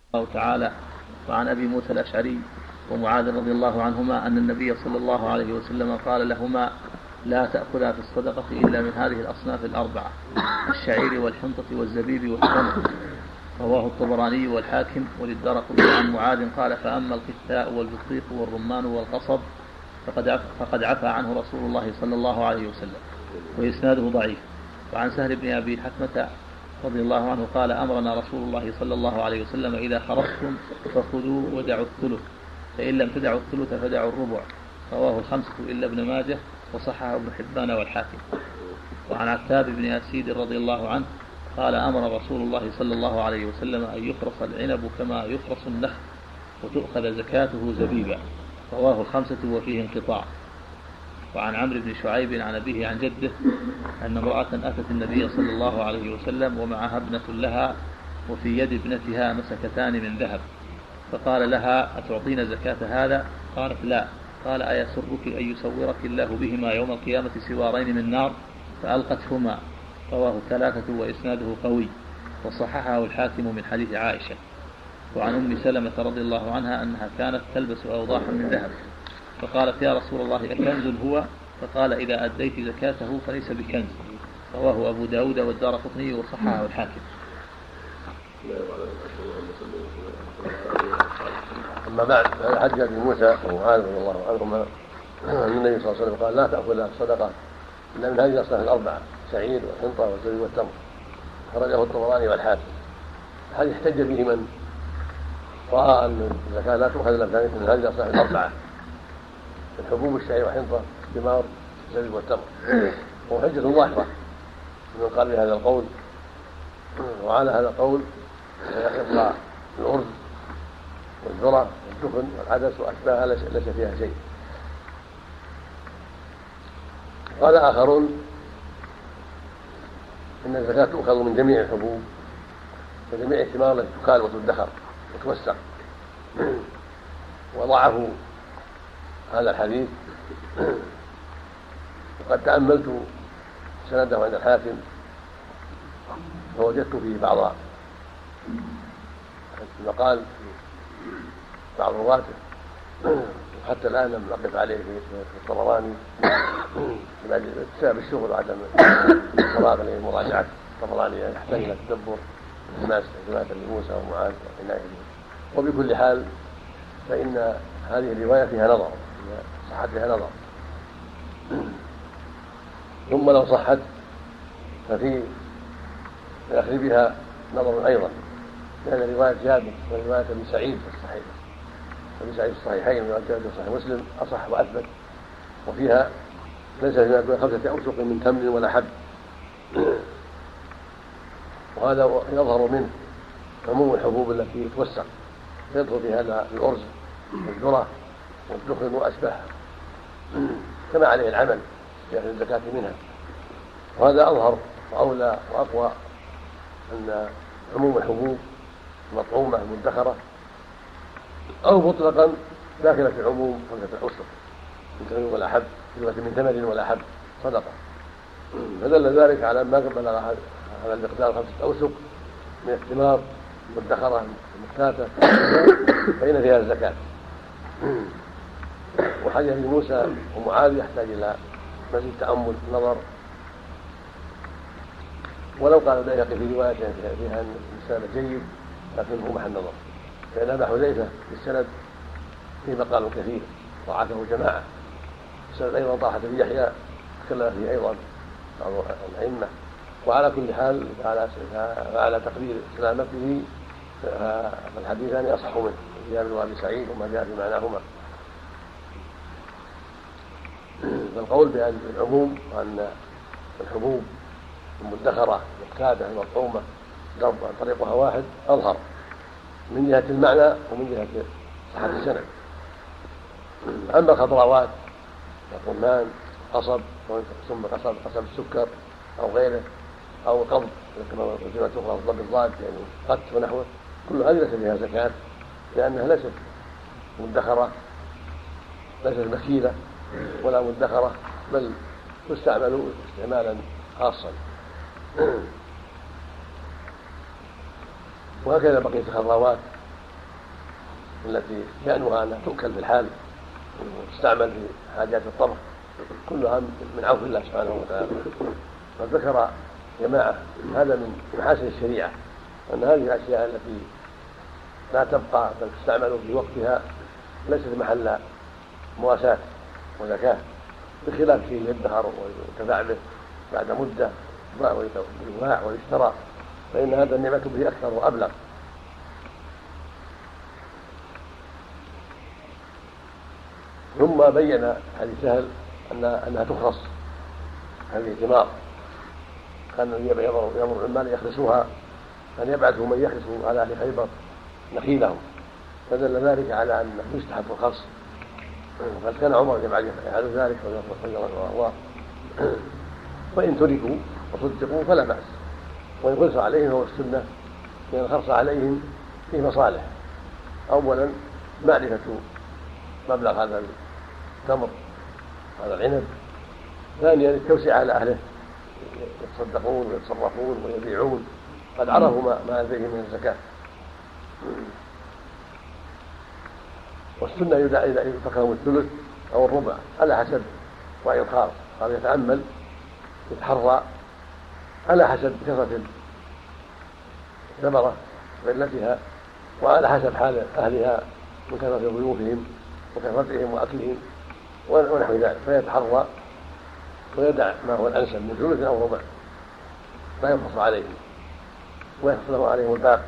الله تعالى وعن أبي موسى الأشعري ومعاذ رضي الله عنهما أن النبي صلى الله عليه وسلم قال لهما: لا تأكلا في الصدقة إلا من هذه الأصناف الأربعة: الشعير والحنطة والزبيب والتمر. رواه الطبراني والحاكم. وللدارقطني عن معاذ قال: فأما القثاء والبطيخ والرمان والقصب فقد عفى عنه رسول الله صلى الله عليه وسلم. وإسناده ضعيف. وعن سهل بن أبي حثمة رضي الله عنه قال: أمرنا رسول الله صلى الله عليه وسلم: إذا خرجتم فخذوا ودعوا الثلث، فإن لم تدعوا الثلث فدعوا الربع. رواه الخمسة إلا ابن ماجه، وصححه ابن حبان والحاكم. وعن عتاب بن أسيد رضي الله عنه قال: أمر رسول الله صلى الله عليه وسلم أن يخرص العنب كما يخرص النخل وتؤخذ زكاته زبيبا. رواه الخمسة وفيه انقطاع. وعن عمرو بن شعيب عن أبيه عن جده أن امرأة أتت النبي صلى الله عليه وسلم ومعها ابنة لها، وفي يد ابنتها مسكتان من ذهب، فقال لها: أتعطين زكاة هذا؟ قالت: لا. قال: أيسرك أن يسورك الله بهما يوم القيامة سوارين من نار؟ فألقتهما. رواه الثلاثة وإسناده قوي، وصححه الحاكم من حديث عائشة. وعن أم سلمة رضي الله عنها أنها كانت تلبس أوضاحا من ذهب، فقالت: يا رسول الله أكنز هو؟ فقال: إذا أديت زكاته فليس بكنز. رواه أبو داود والدارقطني وصححه الحاكم. أما بعد، حديث أبي موسى ومعاذ رضي الله عنهما أن النبي صلى الله عليه وسلم قال: لا تأكل الصدقة إلا من هذه الأصناف الأربعة: الشعير والحنطة والزبيب والتمر. خرجه الطبراني والحاكم. هذا احتج به من رأى أن الزكاة لا تؤخذ إلا من هذه الأصناف الأربعة: الحبوب، الشعير والحنطة، الثمار، الزبيب والتمر. وهو حجة ظاهرة من قال بهذا القول. وعلى هذا القول يبقى الأرز والذرة والدخن والعدس وأشباهها ليس فيها شيء. قال آخرون إن الزكاة تؤخذ من جميع الحبوب وجميع الثمار التي تكال وتدخر وتوسع، وضعفوا هذا الحديث. وقد تأملت سنده عند الحاكم فوجدت فيه بعض المقال بعض رواته، وحتى الآن لم أقف عليه في الطبراني بسبب الشغل وعدم الفراغ لمراجعة الطبراني، يحتاج إلى تدبر الناس كما موسى ومعاذ وعناية. وبكل حال فإن هذه الرواية فيها نظر، صحت فيها نظر. ثم لو صحت ففي الأخذ بها نظر أيضا، لأن رواية جابر ورواية ابن سعيد في الصحيح، ابن سعيد في الصحيحين ورواية جابر في صحيح مسلم أصح وأثبت، وفيها ليس فيها دون 5 أوسق من تمر ولا حب. وهذا يظهر منه عموم الحبوب التي توسع، يدخل في هذا الأرز والذرة والدخن وأشباهها، كما عليه العمل في أخذ الزكاة منها. وهذا أظهر وأولى وأقوى أن عموم الحبوب مطعومة مدخرة أو مطلقا داخلة في عموم 5 أوسق من تمر ولا حب، من تمر ولا حب صدقة. فدل ذلك على ما بلغ على المقدار 5 أوسق من الثمار المدخرة المختاتة فإن فيها الزكاة. وحديث موسى ومعاذ يحتاج إلى مزيد تأمل نظر. ولو قال البيهقي في رواية فيها أن السند جيد لكنه محل نظر، فإن أبا حذيفة في السند فيه مقال كثير ضعفه جماعة. السند أيضا طاحة بن يحيى تكلم فيه أيضا بعض الأئمة. وعلى كل حال على تقدير سلامته فالحديثان أصح منه، جابر وأبي سعيد وما جاء في معناهما. فالقول بأن العموم وأن الحبوب المدخرة المختاتة المطعومة طريقها واحد أظهر من جهة المعنى ومن جهة صحة السند. أما الخضروات الرمان، قصب، ثم قصب السكر أو غيره، أو القضب كما تقرأ الضب الضاد يعني قط ونحوه، كل هذه ليس فيها زكاة، لأنها ليست مدخرة، ليست مكيلة ولا مدخرة، بل تستعمل استعمالا خاصا. وهكذا بقية الخضروات التي شأنها أنها تؤكل في الحال وتستعمل في حاجات الطبخ كلها من عوف الله سبحانه وتعالى. فذكر جماعة هذا من محاسن الشريعة، أن هذه الأشياء التي لا تبقى بل تستعمل في وقتها ليست محل مواساة وزكاة، بخلاف شيء يدخر وينتفع به بعد مدة ويباع ويشترى، فإن هذا النعمة به أكثر وأبلغ. ثم بين حديث سهل أنها تخرص هذه الثمار، كان يأمر العمال يخرسوها، أن يبعثوا من يخرس على أهل خيبر نخيلهم، فدل ذلك على أنه يستحب الخرص، وقد كان عمر يفعل ذلك رضي الله عنه. وإن تركوا وصدقوا فلا بأس، وإن خرص عليهم هو السنة، لأن الخرص عليهم فيه مصالح: أولا معرفة مبلغ هذا التمر هذا العنب، ثانيا التوسعة على أهله يتصدقون ويتصرفون ويبيعون، قد عرفوا ما لديهم من الزكاة. والسنة يتقام الثلث أو الربع على حسب وعي الخالق، قال يتأمل يتحرى على حسب كثرة الثمرة وقلتها، وعلى حسب حال أهلها من كثرة ضيوفهم وكثرتهم وأكلهم ونحو ذلك، فيتحرى ويدع ما هو الأنسب من ثلث أو ربع لا ينقص عليهم ويحصل عليهم الباقي.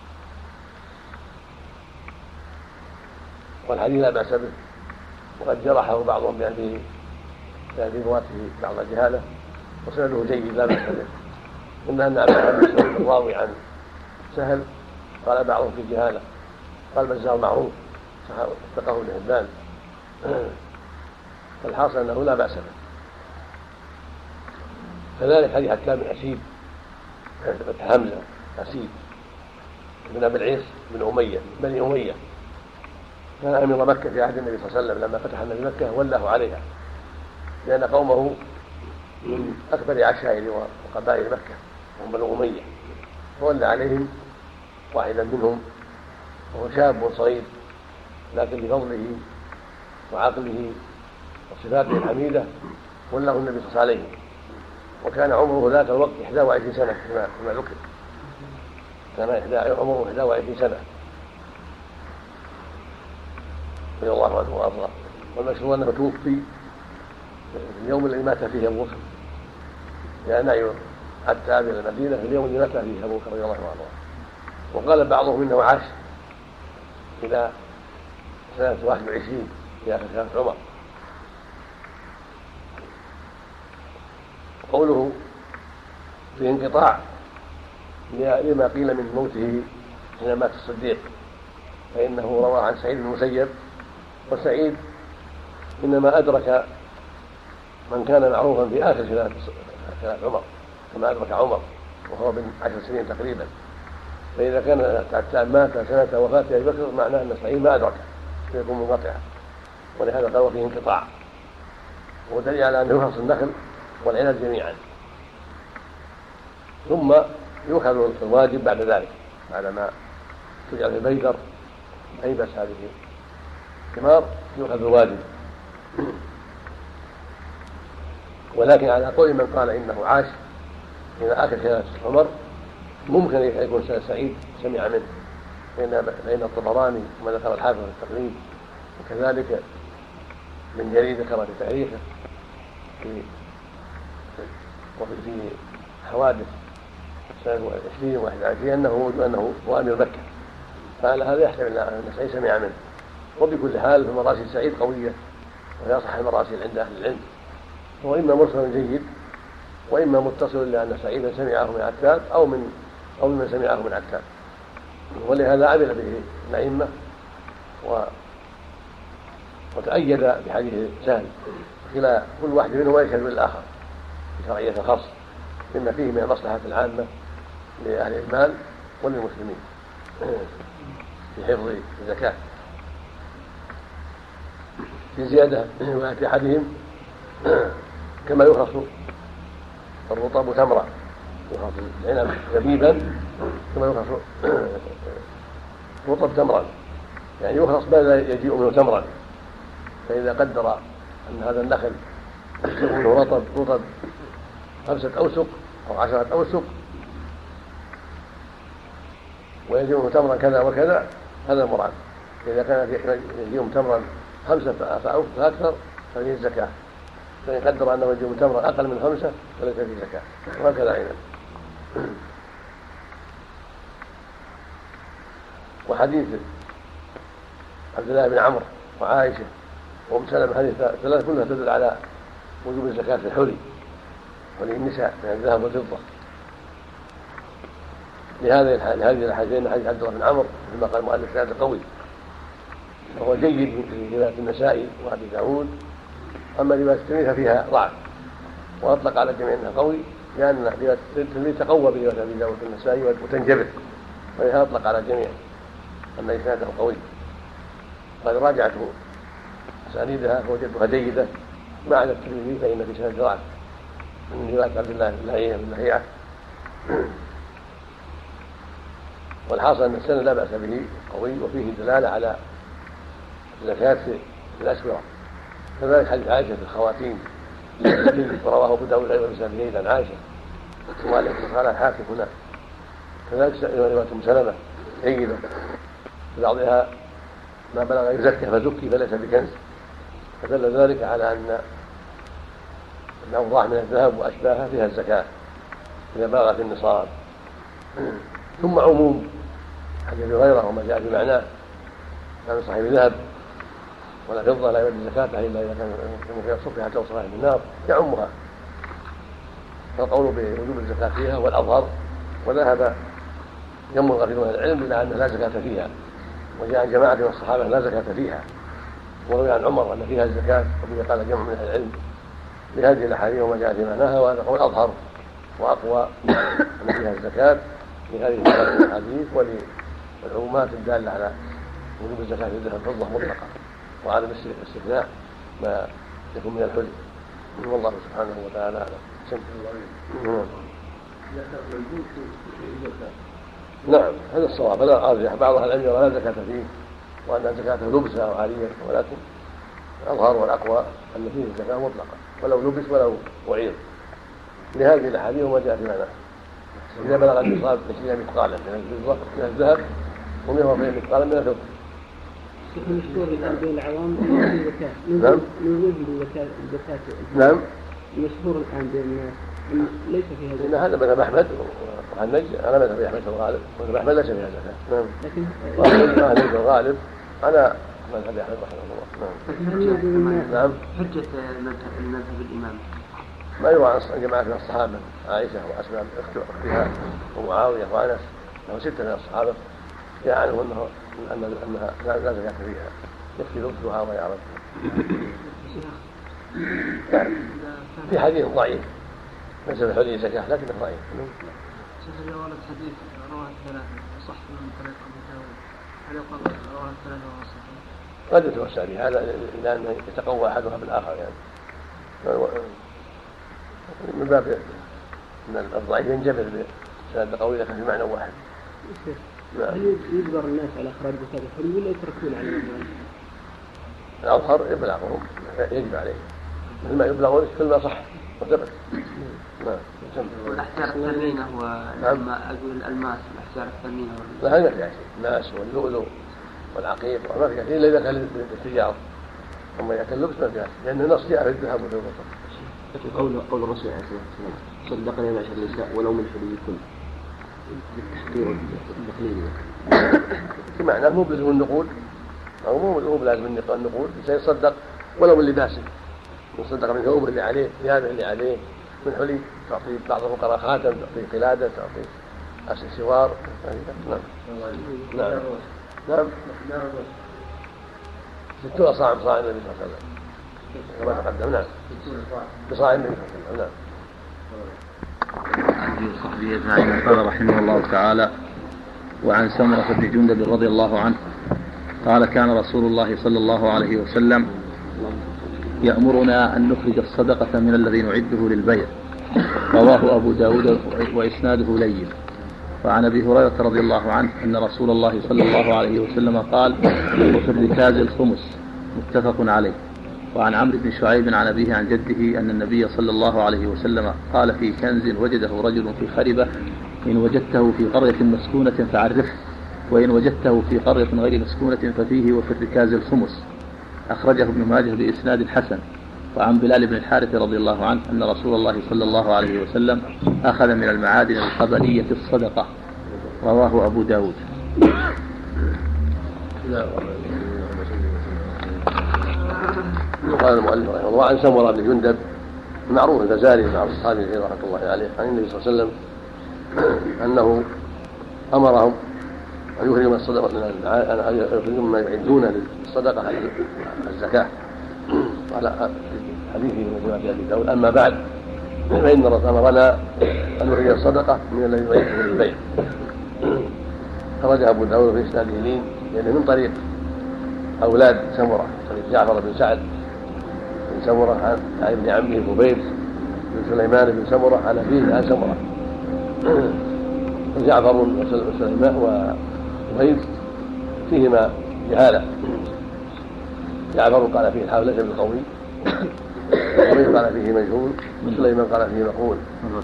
والحديث لا بأس به، وقد جرحه بعضهم بأن في رواته بعض الجهالة، وسنده جيد لا بأس به. إلا أن عبد الله الراوي عن سهل قال بعضهم في جهالة، قال بزار معروف اتقاه ابن حبان، فالحاصل أنه لا بأس به. كذلك حديث حكام بن أسيد فتح همزة أسيد بن أبي العيس بن أمية بني أمية، كان أمير مكة في عهد النبي صلى الله عليه وسلم، لما فتح النبي مكة ولاه عليها، لأن قومه من أكبر عشائر وقبائل مكة وهم بنو أمية، فولى عليهم واحدا منهم وهو شاب صغير، لكن بفضله وعقله وصفاته الحميدة ولاه النبي صلى الله عليه وسلم، وكان عمره ذاك الوقت 21 سنة كما ذكر، كان عمره 21 سنة رضي الله عنه وارضاه. والمشهور انه توفي في اليوم الذي مات فيه ابو بكر، لان حتى الى المدينه في اليوم الذي مات فيه ابو بكر رضي الله عنه. وقال بعضهم انه عاش الى سنه 21 في اخر خلافه عمر. قوله في انقطاع لما قيل من موته حين مات الصديق، فانه روى عن سعيد بن المسيب، وسعيد إنما أدرك من كان معروفا في آخر خلافة عمر كما أدرك عمر وهو من 10 سنين تقريبا، فإذا كان حتى مات سنة وفاة أبي بكر معناه أن سعيد ما أدركه فيكون منقطعا، ولهذا قال فيه انقطاع، ودليل على أنه يخلص النخل والعنب جميعا. ثم يؤخذ الواجب بعد ذلك، بعدما تجعل في البيدر أيبس هذه الثمار يؤخذ الواجب. ولكن على قول من قال إنه عاش إلى آخر خلافة عمر ممكن أن يكون سعيد سمع منه، فإن الطبراني كما ذكر الحافظ في التقريب، وكذلك من جرير ذكر في تاريخه وفي حوادث سنة 20 و21 أنه هو أمير مكة، فعلى هذا يحتمل أن سعيد سمع منه. وبكل حال فمراسيل سعيد قوية وهي أصح المراسيل عند أهل العلم، هو إما مرسل جيد وإما متصل لأن سعيدا سمعه من عتاب أو ممن سمعه من عتاب، ولهذا عمل به الأئمة وتأيد بحديث سهل، كلا كل واحد منهم يشهد بالآخر في شرعية الخاص مما فيه من المصلحة العامة لأهل المال وللمسلمين في حفظ الزكاة. في زيادة ويأتي أحدهم كما يخص الرطب تمرا، يخص العنب زبيبا كما يخص الرطب تمرا، يعني يخلص ما لا يجيء منه تمرا. فإذا قدر أن هذا النخل يجيء منه رطب 5 أوسق أو 10 أوسق ويجيء منه تمرا كذا وكذا، هذا المراد. إذا كان يجيء تمرا 5 فأوسق فأكثر ففيه الزكاة، فإن قدر أنه يجيء تمرا أقل من 5 فليس فيه زكاة، وهكذا أيضا. وحديث عبد الله بن عمرو وعائشة وأم سلمة هذه الثلاث كلها تدل على وجوب الزكاة في الحلي النساء من الذهب والفضة. لهذه الحديثين حديث عبد الله بن عمرو كما قال المؤلف هذا قوي وهو جيد في رواية النسائي وأبي داود. أما رواية الترمذي ففيها ضعف، وأطلق على الجميع أنها قوي لأن رواية الترمذي تقوى برواية أبي داود والنسائي وتنجبر، ولهذا أطلق على الجميع أن إسناده قوي. قد راجعت أسانيدها فوجدتها جيدة ما عدا الترمذي فإن في سند ضعف من رواية عبد الله بن لهيعة. والحاصل أن السند لا بأس به قوي وفيه دلالة على الزكاة في الأسورة. كذلك حديث عائشة في الخواتيم ورواه أبو داود أيضا بسند عن عائشة قال الحاكم هنا. كذلك رواية أم سلمة جيدة في بعضها ما بلغ يزكى فزكي فليس بكنز، فدل ذلك على أن الأوضاع من الذهب وأشباهها فيها الزكاة إذا بلغت النصاب. ثم عموم حديث غيره وما جاء في معناه كان صاحب ذهب ولا فضة لا يؤدي الزكاة إلا إذا كان فيها الصبح حتى يوصلها من النار يعمها. فالقول بوجوب الزكاة فيها والأظهر، وذهب جمع غفير من العلم إلى أن لا زكاة فيها، وجاء عن جماعة من الصحابة لا زكاة فيها، وروي عن عمر أن فيها الزكاة وبه قال جمع من العلم بهذه الأحاديث وما جاء في معناها، وهذا قول أظهر وأقوى أن فيها الزكاة لهذه الأحاديث والعمومات الدالة على وجوب الزكاة في الذهب والفضة مطلقة، وعدم الاستثناء ما يكون من الحلي. والله سبحانه وتعالى أعلم. نعم هذا الصواب، هذا الأرجح. بعض أهل العلم لا زكاة فيه وأن زكاته لبسة أو عارية، ولكن الأظهر والأقوى أن فيه الزكاة مطلقة ولو لبس ولو وعير لهذه الأحاديث وما جاء في معناه. إذا بلغ النصاب 20 مثقالا من الذهب و140 مثقالا من الفضة. المشهور الآن بين العوام الزكاة. نعم. من الزكاة. نعم. المشهور الآن بين الناس ليس فيها زكاة. إن هذا مذهب أحمد وحنج، أنا مذهب أحمد الغالب، مذهب أحمد ليس فيها زكاة. نعم. لكن أهل الغالب على مذهب أحمد رحمه الله. نعم. حجة المذهب الإمام. ما يروى عن جماعة من الصحابة عائشة وأسماء أختها ومعاوية وأنس له 6 من الصحابة جاء عنه أنها لا زكاة فيها، يكفي لبسها ويعرض. في حديث ضعيف ليس في الحلي زكاة لكنه ضعيف. شيخ إذا ورد حديث رواه 3 صح من 3 أبو داود هل يقال رواه 3 وهو صحيح؟ قد يتوسع بهذا إلى أن يتقوى أحدها بالآخر يعني من باب أن الضعيف ينجبر بسند قوي لكن في معنى واحد. هل يجبر الناس على إخراج زكاة الحلي ولا يتركون على الموضوع؟ الأظهر إبلاغهم يجب عليه مثل ما يبلغون كل ما صح وثبت. والأحجار الثمينة أقول الألماس الأحجار الثمينة لا هذا في شيء، الناس واللؤلؤ والعقيق وما في شيء إلا إذا كان للتجارة، أما إذا كان لبس ما فيها لأن النص جاء في الذهب والفضة. قول الرسول عليه الصلاة والسلام صدقني يا معشر النساء ولو من حليكم للتحقير والتقليل. معناه مو بلزم النقود أو مو بلازم النقود، سيصدق ولو من لباسه، يصدق من ثوبه اللي عليه، ثيابه اللي عليه، من حلي تعطي بعض الفقراء خاتم، تعطي قلادة، تعطي أكسسوار. نعم. نعم. 60 صاع بصاع النبي صلى الله عليه وسلم كما تقدم. نعم. بصاع النبي صلى الله عليه وسلم. عن أبي وصحبه أجمعين قال رحمه الله تعالى: وعن سمرة بن جندب رضي الله عنه قال: كان رسول الله صلى الله عليه وسلم يأمرنا أن نخرج الصدقة من الذي نعده للبيع. رواه أبو داود وإسناده لين. وعن أبي هريرة رضي الله عنه أن رسول الله صلى الله عليه وسلم قال: وفي الركاز الخمس، متفق عليه. وعن عمرو بن شعيب عن أبيه عن جده أن النبي صلى الله عليه وسلم قال في كنز وجده رجل في خربة: إن وجدته في قرية مسكونة فعرفه، وإن وجدته في قرية غير مسكونة ففيه وفي الركاز الخمس. أخرجه ابن ماجه بإسناد حسن. وعن بلال بن الحارث رضي الله عنه أن رسول الله صلى الله عليه وسلم أخذ من المعادن القبلية الصدقة. رواه أبو داود. قال المؤلف رحمه الله: عن سمرة بن جندب المعروف الفزاري مع أصحابه رحمة الله عليه عن النبي صلى الله عليه وسلم أنه أمرهم أن يخرجوا من الصدقة مما يعدون للصدقة على الزكاة، على حديثه من أبي داود. أما بعد فإن الرسول أمرنا أن نخرج الصدقة من الذي يعده للبيع. خرج أبو داود في إسناده لين يعني من طريق أولاد سمرة، طريق جعفر بن سعد بن سمرة عن ابن عمه فبيل بن سليمان بن سمرة عن أبيه عن سمرة. جعفر وسليمان وفبيل فيهما جهالة. جعفر قال فيه الحافظ ليس بالقوي، وفبيل قال فيه مجهول، وسليمان قال فيه مقبول.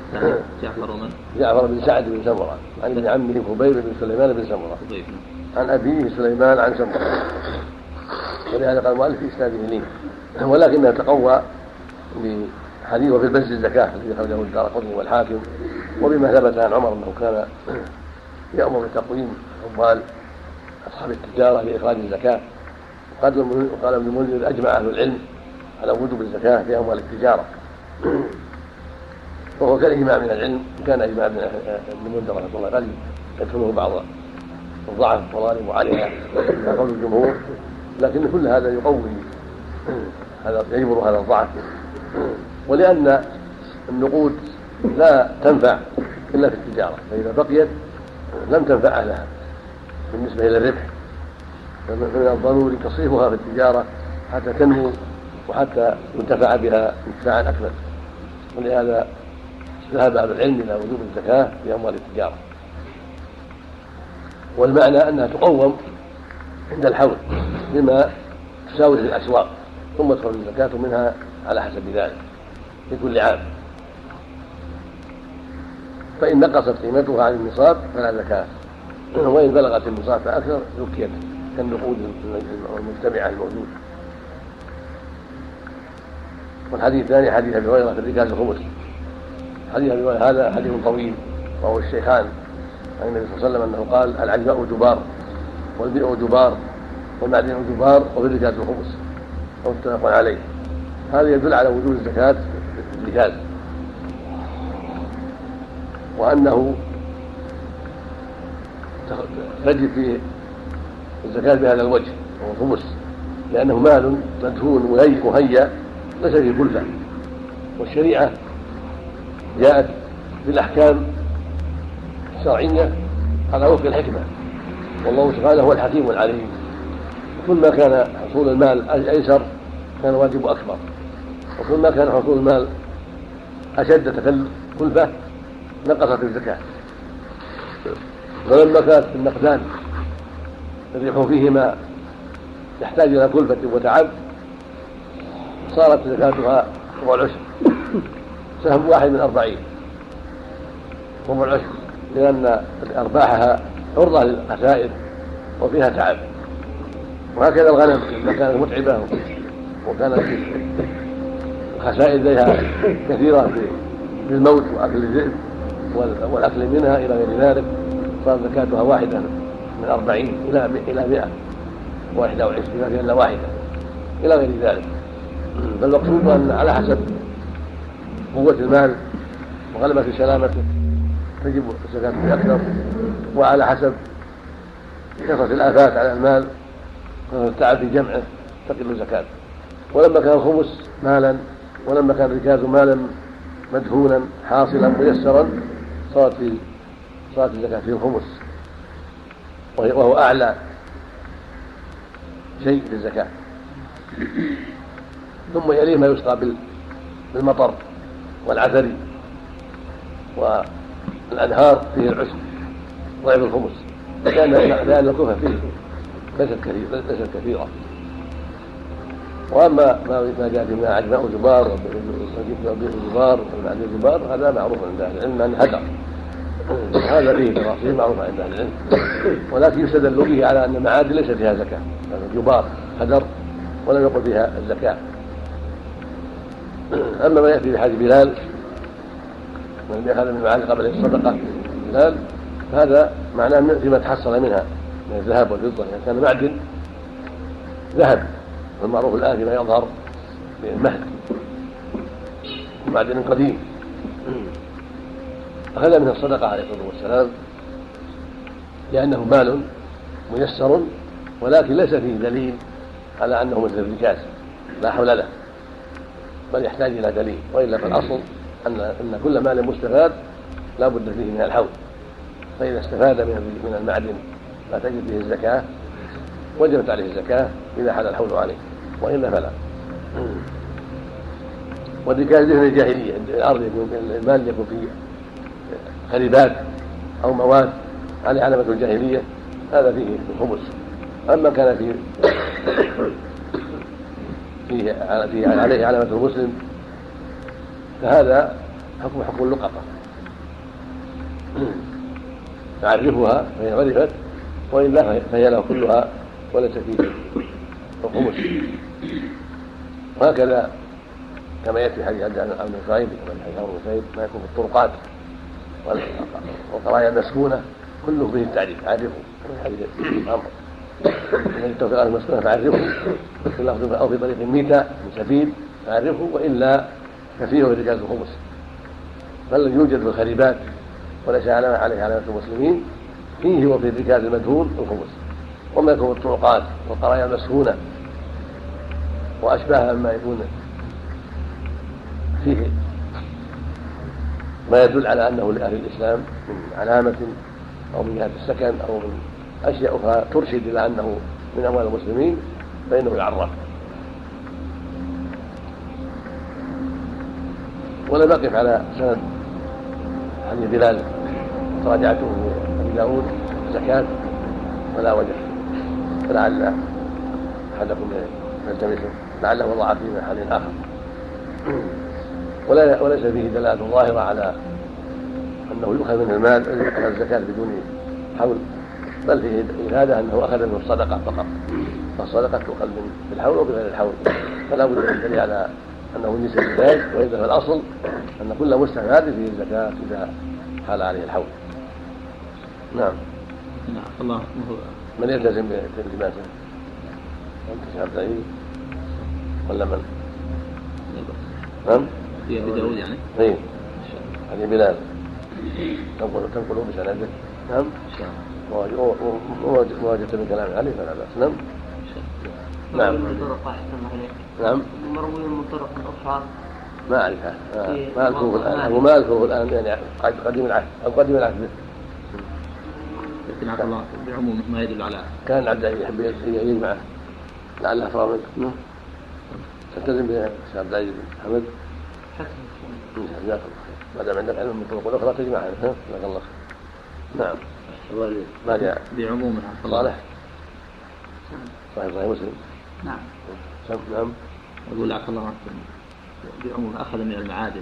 جعفر بن سعد بن سمرة عن ابن عمه فبيل بن سليمان بن سمرة عن أبيه سليمان عن سمرة، ولهذا قال المؤلف في إسناده لين، ولكنه تقوى بحديث وفي البنز الزكاة الذي أخرجه الدارقطني والحاكم، وبما ثبت عن عمر أنه كان يأمر بتقويم أموال أصحاب التجارة لإخراج الزكاة. قال ابن المنذر: أجمع أهل العلم على وجوب الزكاة في أموال التجارة، وهو كالإجماع من العلم. كان إجماع ابن المنذر رحمه الله قد يدخله بعض الضعف والغالب عليها قول الجمهور، لكن كل هذا يقوي هذا، يجبر هذا الضعف، ولأن النقود لا تنفع إلا في التجارة، فإذا بقيت لم تنفع أهلها بالنسبة إلى الربح، فمن الضروري تصريفها في التجارة حتى تنمو وحتى ينتفع بها انتفاعا أكمل. ولهذا ذهب أهل العلم إلى وجوب الزكاة في أموال التجارة، والمعنى أنها تقوم عند الحول بما تساوي في الأسواق، ثم تخرج الزكاة منها على حسب ذلك في كل عام. فإن نقصت قيمتها عن النصاب فلا زكاة، وإن بلغت النصاب فأكثر زكيت كالنقود المجتمعة الموجودة. والحديث الثاني حديث أبي هريرة في الركاز الخمس. حديث أبي هريرة هذا حديث طويل، وهو الشيخان عن النبي صلى الله عليه وسلم أنه قال: العجماء جبار، والبيع جبار، والمعدن جبار، وفي الركاز الخمس، متفق عليه. هذا يدل على وجوب الزكاة في الركاز، وأنه تجب فيه الزكاة بهذا الوجه وهو الخمس، لأنه مال مدفون مهيأ ليس فيه كلفة، والشريعة جاءت بالأحكام الشرعية على وفق الحكمة، والله سبحانه هو الحكيم العليم. كل ما كان حصول المال أيسر كان واجب أكبر، وكل ما كان حصول المال أشد كلفة نقصت الزكاة. ولما كانت النقدان الربح فيهما يحتاج إلى كلفة وتعب صارت زكاتها ربع العشر، سهم واحد من 40 ربع العشر، لأن أرباحها عرضة للخسائر وفيها تعب. وهكذا الغنم لما كانت متعبة وكانت الخسائر لها كثيرة بالموت وأكل الذئب والأكل منها إلى غير ذلك، صارت زكاتها واحدة من 40 إلى 121 ما فيها إلا واحدة إلى غير ذلك. فالمقصود أن على حسب قوة المال وغلبة سلامته تجب الزكاة فيه أكثر، وعلى حسب كثرة الآفات على المال كثرة التعب في جمعه تقل الزكاة. ولما كان الخمس مالا، ولما كان الركاز مالا مدفونا حاصلا ميسرا، صارت الزكاة فيه الخمس، وهو أعلى شيء في الزكاة. ثم يليه ما يسقى بالمطر والعثر والأنهار فيه العشر، ضعف الخمس، لأن الكوفة فيه ليست كثيرة. وأما ما جاء فيما عجماء الجبار وبيع الجبار ومعدن الجبار هذا معروف عند أهل العلم أن هدر، هذا فيه تفاصيل معروفة عند أهل العلم، ولكن يستدل به على أن المعادن ليس فيها زكاة، يعني الجبار هدر ولم يقل فيها الزكاة. أما ما يأتي بحديث بلال من أخذ من المعادن قبل الصدقة بلال هذا معناه فيما تحصل منها من الذهب والفضة، يعني كان معدن ذهب والمعروف الآن فيما يظهر بالمهد معدن قديم أخذ من الصدقة عليه الصلاة والسلام لأنه مال ميسر، ولكن ليس فيه دليل على أنه مثل الركاز لا حول له، بل يحتاج إلى دليل، وإلا فالأصل أن كل مال مستفاد لا بد فيه من الحول، فإذا استفاد من المعدن لا تجد فيه الزكاة وجبت عليه الزكاة إذا حل الحول عليه، وإلا فلا. والركاز من الجاهلية، الأرض المال يكون فيه خريبات أو مواد عليه علامة الجاهلية هذا فيه الخمس. أما كان فيه عليه علامة المسلم فهذا حكم اللقطة، تعرفها فهي عرفت، وإلا فهي له كلها وليس فيه الخمس. وهكذا كما يأتي حديث عن ابن شعيب ما يكون في الطرقات والقرايا المسكونة كله به التعريف، عرفه حديث الأمر إذا التوفيق المسكونة فعرفه، أو في طريق ميتة من سفيد فعرفه، وإلا كفيه ركاز الخمس. بل يوجد في الخريبات وليس عليه علامة المسلمين فيه وفي الركاز المدهون الخمس. وما يكون في الطرقات والقرايا المسكونة وأشباهها مما يكون فيه ما يدل على أنه لأهل الإسلام من علامة أو من جهة السكن أو من أشياء أخرى ترشد إلى أنه من أموال المسلمين فإنه يعرف. ولم يقف على سند عن بلال تراجعته أبي داود زكاة ولا وجه، فلعل أحدكم يلتمسه لعله وضع في محل آخر، وليس فيه دلالة ظاهرة على أنه يؤخذ منه المال على الزكاة بدون حول، بل فيه إفادة أنه أخذ منه الصدقة فقط، فالصدقة تؤخذ بالحول وبغير الحول، فلا بد من الدليل على أنه من جنس الزكاة، وإذا فالأصل أن كل مستفاد فيه الزكاة إذا حال عليه الحول. نعم. الله من يلتزم بالتزاماته؟ أنت شيخ عبد العزيز ولا من؟ نعم. في أبي داود يعني؟ إيه. هذه بلال. تنقلوا بسنده. نعم. ووجدت من كلام عليه فلا بأس. نعم. نعم. نعم. مروي من طرق أخرى. ما أعرفها. ما أذكره الآن. أو ما أذكره الآن يعني قديم العهد أو قديم العهد. لكن عبد الله بعموم ما يدل على. كان عبد العزيز يحب يجمعه. لعلها فرامل. تلتزم بها شيخ عبد العزيز حمد. ما دام عندك علم من الطرق الأخرى تجمعها. جزاك الله خير. نعم. ما جاء بعموم صالح. صحيح مسلم. نعم. نعم. أقول عفى الله عنكم بعموم أخذ من المعادن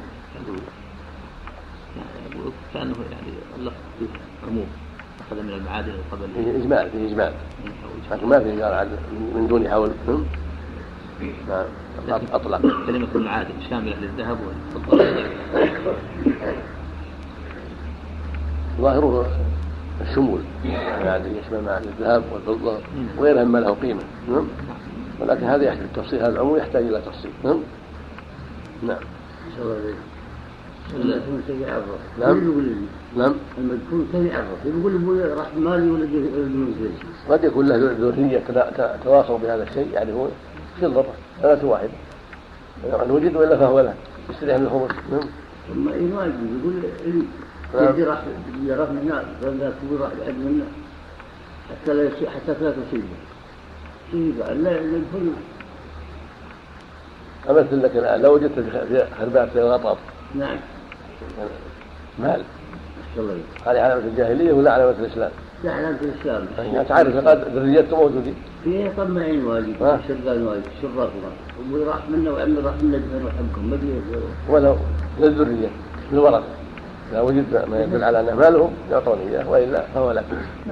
كأنه يعني اللفظ فيه عموم أخذ من المعادن قبل فيه إجمال لكن ما فيه قال من دون حول. نعم. أطلق كلمة المعادن شاملة للذهب والفضة. ظاهره الشمول يعني يشمل معادن الذهب والفضة وغيرها مما له قيمة. ولكن هذا يحتاج تفصيل، هذا العموم يحتاج إلى تفصيل. نعم. إن شاء الله عليك. المدفون كيف يعرف؟ نعم. المدفون كيف يعرف؟ يقول راح مالي ولا جنوزي. قد يكون له ذرية تواصوا بهذا الشيء يعني هو في الضرر ثلاثة واحد أن وجد وإلا فهو له يستريح من الخمس. نعم. ثم إيمان يقول يجي راح من الناس فلا تقول راح يعد منا حتى لا تصيبه. لا يدخل. أمثل لك الآن لو وجدت في خربات في الغطاء. نعم. مال هذه علامة الجاهلية ولا علامة الإسلام؟ لا علامة الإسلام. يعني تعرف ذريته موجودين. فيه طمعين واجب، شرقان واجب، شراف وراح منه وعمي راح منه دفن وحبكم ما بيه. ولو للذرية للورثة إذا وجد ما يدل على أن مالهم يعطون إياه وإلا فهو لا.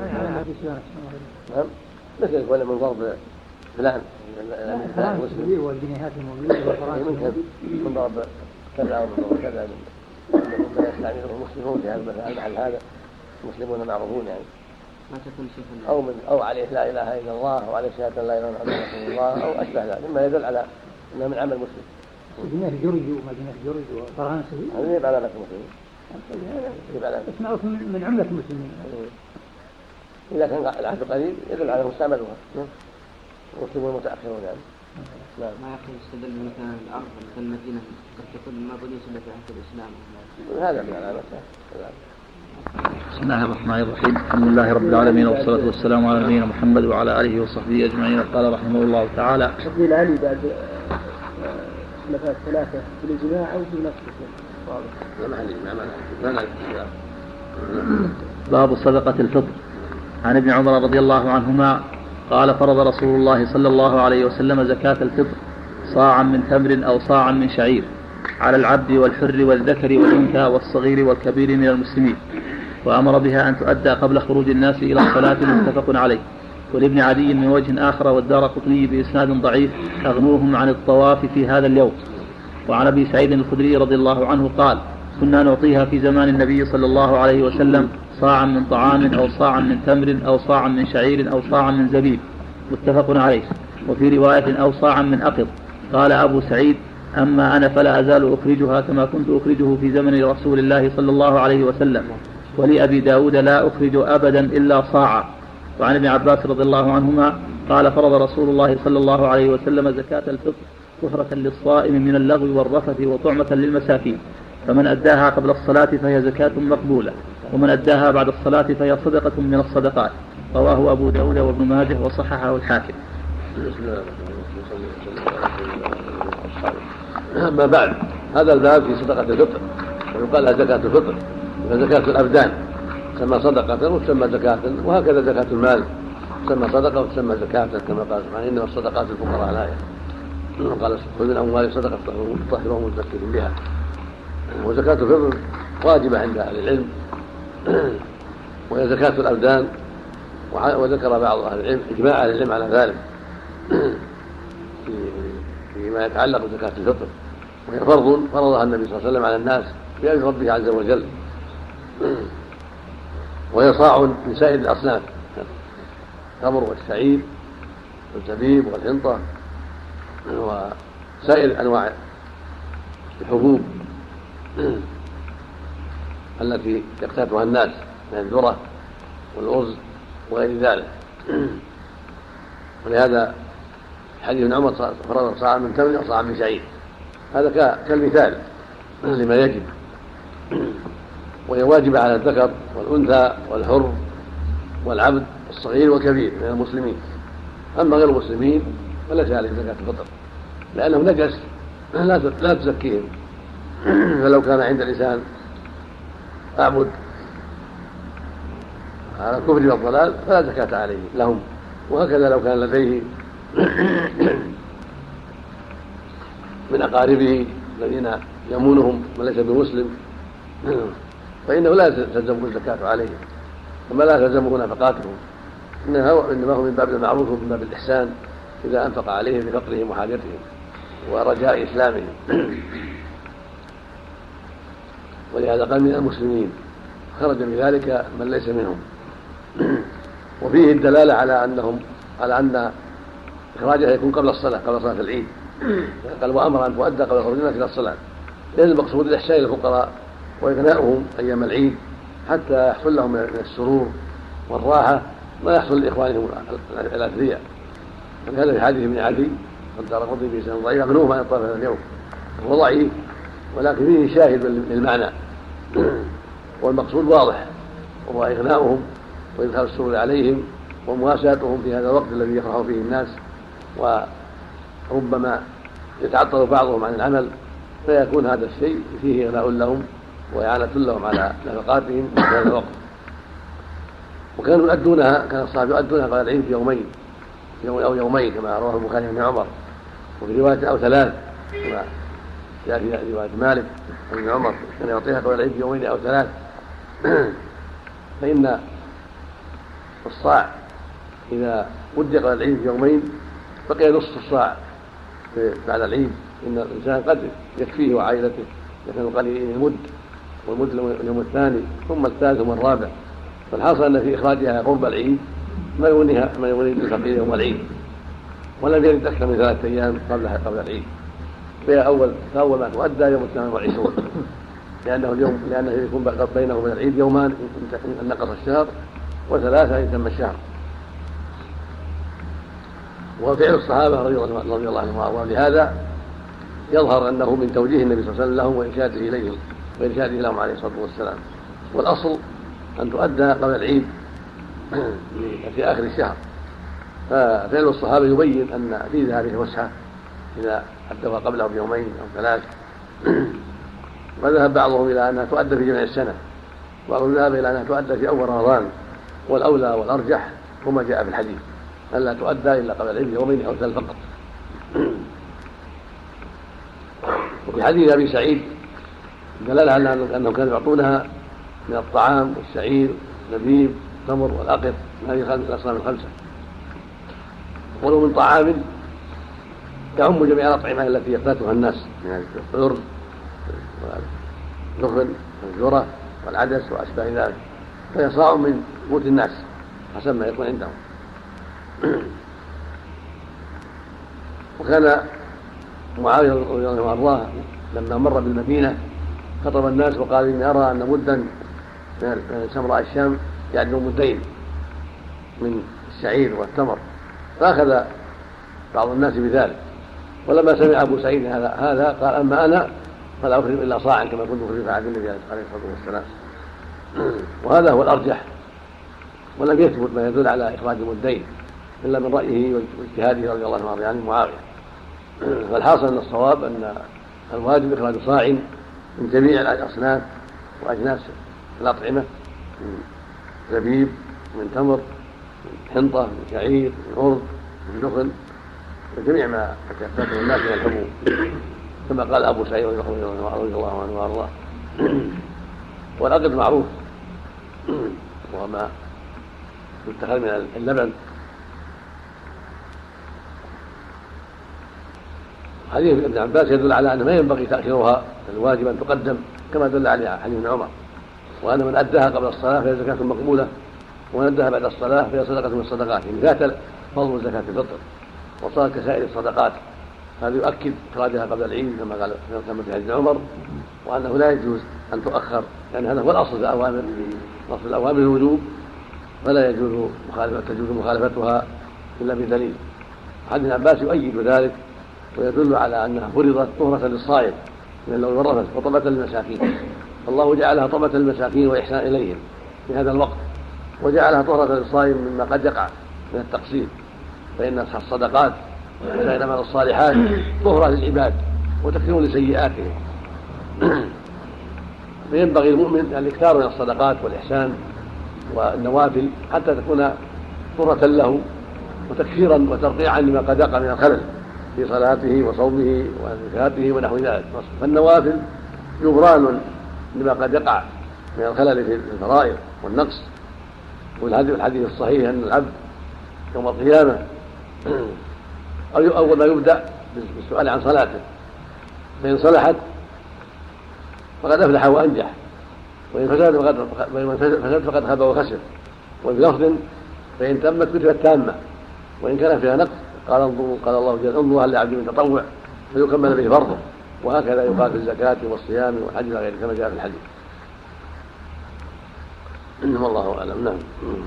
نعم مثل يقول من ضرب فلان المسلمين والجنيهات الموجودة والفرنسيين من ضرب كذا ومن ضرب كذا مما يستعمله المسلمون في هذا المحل هذا المسلمون معروفون يعني أو عليه لا إله إلا الله أو عليه شهادة لا إله إلا الله أو أشبه ذلك مما يدل على أنه من عمل مسلم. جنيه جرج ومدينة جرج وفرنسي هذا يبقى علامة المسلمين. اسمعوا من عملة المسلمين. إذا كان العهد قليل يدل على مستعملها. المسلمون متأخرون يعني. ما يخرج يستدل مثلا الأرض مثل المدينة قد تكون ما بنيت إلا في عهد الإسلام. هذا من علامتها. بسم الله الرحمن الرحيم. الحمد لله رب العالمين والصلاة والسلام على نبينا محمد وعلى آله وصحبه أجمعين. قال رحمه الله تعالى: تفضيل علي بعد خلفاء الثلاثة في الإجماع أو في نفس باب صدقة الفطر. عن ابن عمر رضي الله عنهما قال: فرض رسول الله صلى الله عليه وسلم زكاة الفطر صاعا من تمر أو صاعا من شعير على العبد والحر والذكر والأنثى والصغير والكبير من المسلمين، وأمر بها أن تؤدى قبل خروج الناس إلى الصلاة متفق عليه. ولابن عدي من وجه آخر والدارقطني بإسناد ضعيف: أغنوهم عن الطواف في هذا اليوم. وعن أبي سعيد الخدري رضي الله عنه قال: كنا نعطيها في زمان النبي صلى الله عليه وسلم صاعا من طعام أو صاعا من تمر أو صاعا من شعير أو صاعا من زبيب، متفق عليه. وفي رواية: أو صاعا من أقط. قال أبو سعيد: أما أنا فلا أزال أخرجها كما كنت أخرجه في زمن رسول الله صلى الله عليه وسلم. ولأبي داود: لا أخرج أبدا إلا صاعا. وعن ابن عباس رضي الله عنهما قال: فرض رسول الله صلى الله عليه وسلم زكاة الفطر طهرة للصائم من اللغو والرفث وطعمة للمساكين، فمن أداها قبل الصلاة فهي زكاة مقبولة، ومن أداها بعد الصلاة فهي صدقة من الصدقات. رواه أبو داود وابن ماجه وصححه الحاكم. أما بعد، هذا الباب في صدقة الفطر، ويقال لها زكاة الفطر، وزكاة الأبدان تسمى صدقة وتسمى زكاة، وهكذا زكاة المال تسمى صدقة وتسمى زكاة كما قال سبحانه: إنما الصدقات الفقراء الآية. قال: خذ من أموالهم صدقة تطهرهم وتزكيهم بها. وزكاة الفطر واجبة عند أهل العلم، وهي زكاة الأبدان. وذكر بعض أهل العلم إجماع أهل العلم على ذلك فيما يتعلق بزكاة الفطر، وهي فرضها النبي صلى الله عليه وسلم على الناس بأمر ربه عز وجل. وهي صاع من سائر الأصناف: التمر والشعير والزبيب والحنطة وسائر أنواع الحبوب التي يقتاتها الناس من الذرة والأرز وغير ذلك. ولهذا حديث ابن عمر: فرض صاع من تمر وصاع من شعير. هذا كالمثال لما يجب، وهي واجبة على الذكر والأنثى والحر والعبد الصغير والكبير من المسلمين. أما غير المسلمين فليس عليهم زكاة الفطر، لأنهم نجس لا تزكيهم. فلو كان عند الإنسان أعبد على الكفر والضلال فلا زكاة عليه لهم. وهكذا لو كان لديه من أقاربه الذين يمونهم من ليس بمسلم فإنه لا تلزمه الزكاة عليهم، كما لا تلزمه نفقاتهم، إنما هو من باب المعروف ومن باب الإحسان إذا أنفق عليهم لفقرهم وحاجتهم ورجاء إسلامهم. ولهذا قال: من المسلمين، خرج بذلك من ليس منهم. وفيه الدلالة على أن إخراجها يكون قبل الصلاة، قبل صلاة العيد. قال: وأمر أن تؤدى قبل خروج الناس إلى الصلاة، لأن المقصود الإحسان للفقراء وإغناؤهم أيام العيد حتى يحصل لهم من السرور والراحة ما يحصل لإخوانهم الأثرياء. ولهذا في حديث ابن عدي والدارقطني في سنة ضعيف: أغنوهم عن الطواف هذا اليوم. هو ضعيف ولكن فيه شاهد للمعنى، والمقصود واضح، وهو إغناؤهم وإدخال السرور عليهم ومواساتهم في هذا الوقت الذي يفرح فيه الناس، وربما يتعطل بعضهم عن العمل فيكون هذا الشيء فيه إغناء لهم وإعانة لهم على نفقاتهم في هذا الوقت. وكانوا يؤدونها، كان الصحابة يؤدونها قبل العيد بيومين أو يومين كما رواه البخاري عن عمر، وفي رواية أو ثلاث كما جاء في رواية مالك عن عمر كان يعطيها قبل العيد بيومين أو ثلاث. فإن الصاع إذا ودي قبل العيد بيومين بقي نصف الصاع بعد العيد، إن الإنسان قد يكفيه وعائلته يكون قليل المد، والمد اليوم الثاني ثم الثالث ثم الرابع. فالحاصل أن في إخراجها قرب العيد ما يغني الفقير يوم العيد، ولم يرد أكثر من 3 أيام قبل العيد. فأول ما تؤدى يوم 28 لأنه يكون بينه وبين العيد يومان إن نقص الشهر و3 إن تم الشهر. وفعل الصحابة رضي الله عنهم، ولهذا يظهر أنه من توجيه النبي صلى الله عليه وسلم لهم وإرشاده لهم عليه الصلاة والسلام. والأصل أن تؤدى قبل العيد في آخر الشهر. ففعل الصحابة يبين أن في ذلك وسعة إذا أدوها قبله بيومين أو 3. وذهب بعضهم إلى أنها تؤدى في جميع السنة، وبعضهم ذهب إلى أنها تؤدى في أول رمضان، والأولى والأرجح هما جاء في الحديث ألا تؤدى إلا قبل العيد بيومين أو 3 فقط. وفي حديث أبي سعيد دلالة على أنهم كانوا يعطونها من الطعام والشعير والزبيب والتمر والأقط، هذه الأصناف ال5. ولو من طعام يعم جميع الأطعمة التي يقتاتها الناس من الأرز والنخل والذرة والعدس وأشباه ذلك، فهي صاع من قوت الناس حسب ما يكون عندهم. وكان معاوية رضي الله عنه لما مر بالمدينة خطب الناس وقال إني أرى أن مدا من سمراء الشام يعدل مدين من الشعير والتمر، فأخذ بعض الناس بذلك. ولما سمع أبو سعيد هذا قال أما أنا فلا أخرج إلا صاعا كما كنت أخرج في عهد النبي عليه الصلاة والسلام. وهذا هو الأرجح، ولم يثبت ما يدل على إخراج مدين إلا من رأيه واجتهاده رضي الله عنه عن معاوية. فالحاصل أن الصواب أن الواجب إخراج صاع من جميع الأصناف وأجناس الأطعمة، من زبيب، من تمر، من حنطة، من شعير، من أرز، من نخل، وجميع ما يحتاجه الناس من الحبوب، كما قال أبو سعيد رضي الله عنه وأرضاه. والأقط معروف وهو ما يتخذ من اللبن. حديث ابن عباس يدل على أن ما ينبغي تأخيرها، الواجب أن تقدم كما دل عليه حديث ابن عمر، وأن من أداها قبل الصلاة فهي زكاة مقبولة، ومن أداها بعد الصلاة فهي صدقة من الصدقات، ذات فضل زكاة الفطر وصارت كسائر الصدقات. هذا يؤكد إخراجها قبل العيد كما في حديث عمر، وأنه لا يجوز أن تؤخر، لأن هذا هو الأصل في الأوامر، أصل الأوامر الوجوب، فلا تجوز مخالفتها إلا بدليل. حديث عباس يؤيد ذلك ويدل على أنها فرضت طهرة للصائم من اللون والرفث وطبة للمساكين. الله جعلها طبة للمساكين وإحسان إليهم في هذا الوقت، وجعلها طهرة للصائم مما قد يقع من التقصير، فإن الصدقات وسائر من الصالحات طهرة للعباد وتكفير لسيئاتهم. فينبغي المؤمن أن يكثر من الصدقات والإحسان والنوافل حتى تكون طهرة له وتكفيرا وترقيعا لما قد يقع من الخلل في صلاته وصومه وزكاته ونحو ذلك. فالنوافل جبران لما قد يقع من الخلل في الفرائض والنقص. والحديث الصحيح أن العبد يوم القيامة أول ما يبدأ بالسؤال عن صلاته، فإن صلحت فقد أفلح وأنجح، وإن فسدت فقد خاب وخسر. وفي لفظ فإن تمت كتبت تامة، وإن كان فيها نقص قال الله جل انظروا هل لعبد من تطوع فيكمل به فرضه. وهكذا يقال في الزكاة والصيام والحج وغيره كما جاء في الحديث. إنما الله أعلم. نعم.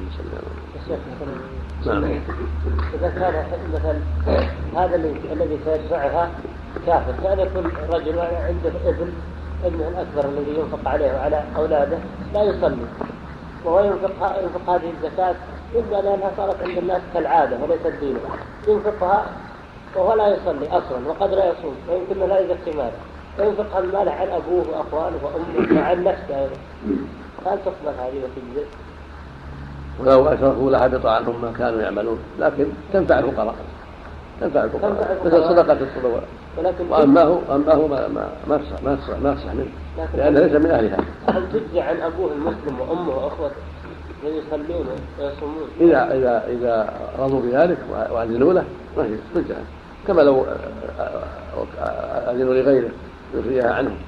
إذا كان مثلا هذا الذي سيدفعها كافر، كان يكون رجل عنده ابن الأكبر الذي ينفق عليه وعلى أولاده لا يصلي، وهو ينفق هذه الزكاة إلا لأنها صارت عند الناس كالعادة وليست دينه، ينفقها وهو لا يصلي أصلا وقد لا يصوم ويمكن لا يزكي ماله، ينفق المال عن أبوه وأخوانه وأمه وعن نفسه أيضا، هل تقبل هذه وتجزئ؟ ولو أشركوا لحبط عنهم ما كانوا يعملون، لكن تنفع الفقراء مثل صدقة التطوع. وأما هو ما يصح منه لأنه ليس من أهلها. هل تجزي عن أبوه المسلم وأمه وأخوته يصلون ويصومون؟ إذا رضوا بذلك وأذنوا له ما هي تجزي عنه، كما لو أذنوا لغيره يخرجها عنهم،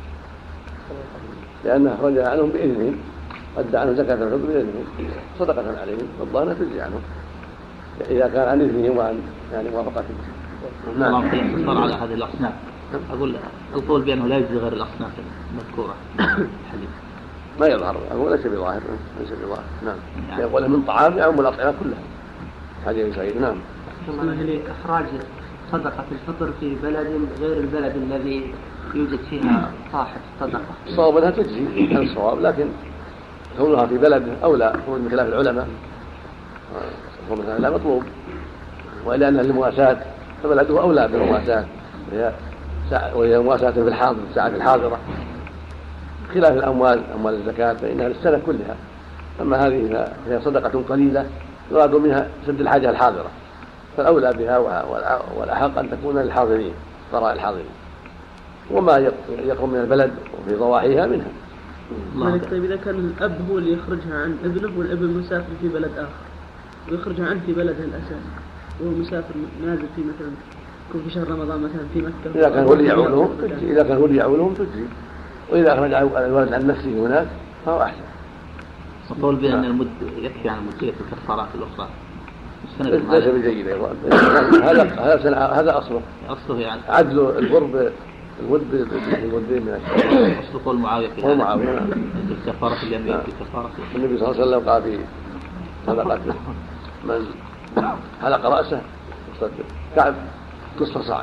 لأنه أخرجها عنهم بإذنهم، أدى عنه زكاة الفطر بإذنهم صدقة عليهم، والله تجزي عنهم إذا كان عن إذنهم وعن يعني موافقتهم. نعم. في اختصار على هذه الأصناف، أقول القول بأنه لا يجزي غير الأصناف المذكورة الحديث ما يظهر، هو ليس بظاهر. نعم. يقول من طعام يعم الأطعمة كلها حديث سعيد. نعم. إخراج صدقة الفطر في بلد غير البلد الذي يوجد فيها صاحب الصدقة، الصواب أنها تجزي عن الصواب، لكن كونها في بلد أولى من خلاف العلماء، مثلا لا مطلوب، وإلا أنها للمواساة فبلده أولى بالمواساة، وهي مواساة في الحاضر في الساعة الحاضرة، خلاف الأموال أموال الزكاة فإنها للسنة كلها. أما هذه هي صدقة قليلة يراد منها سد الحاجة الحاضرة، فالأولى بها والأحق أن تكون للحاضرين فقراء الحاضرين، وما يقوم من البلد وفي ضواحيها منها. طيب إذا كان الأب هو اللي يخرجها عن ابنه والابن مسافر في بلد آخر ويخرجها عنه في بلده الأساسي وهو مسافر نازل في مثلا يكون في شهر رمضان مثلا في مكة، إذا كان هو اللي يعولهم تجزي، وإذا أخرج الولد عن نفسه هناك فهو أحسن. نقول بأن المد يكفي عن مدية الكفارات الأخرى. ليس بجيد أيضا. هذا أصله يعني عدل الغرب الود بالودين من الشيء. أصل قول معاوية في الكفارة اليمين في الكفارة. النبي صلى الله عليه وسلم قال في صدقة من حلق رأسه كعب نصف صاع.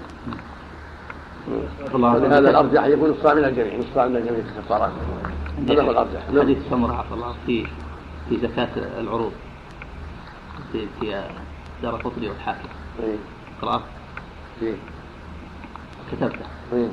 ولهذا الأرجح يكون نصف من الجميع في الكفارات. هذا هو الأرجح. حديث سمرة عفى الله في زكاة العروض في دار قطري والحاكم. قرأت كتبته.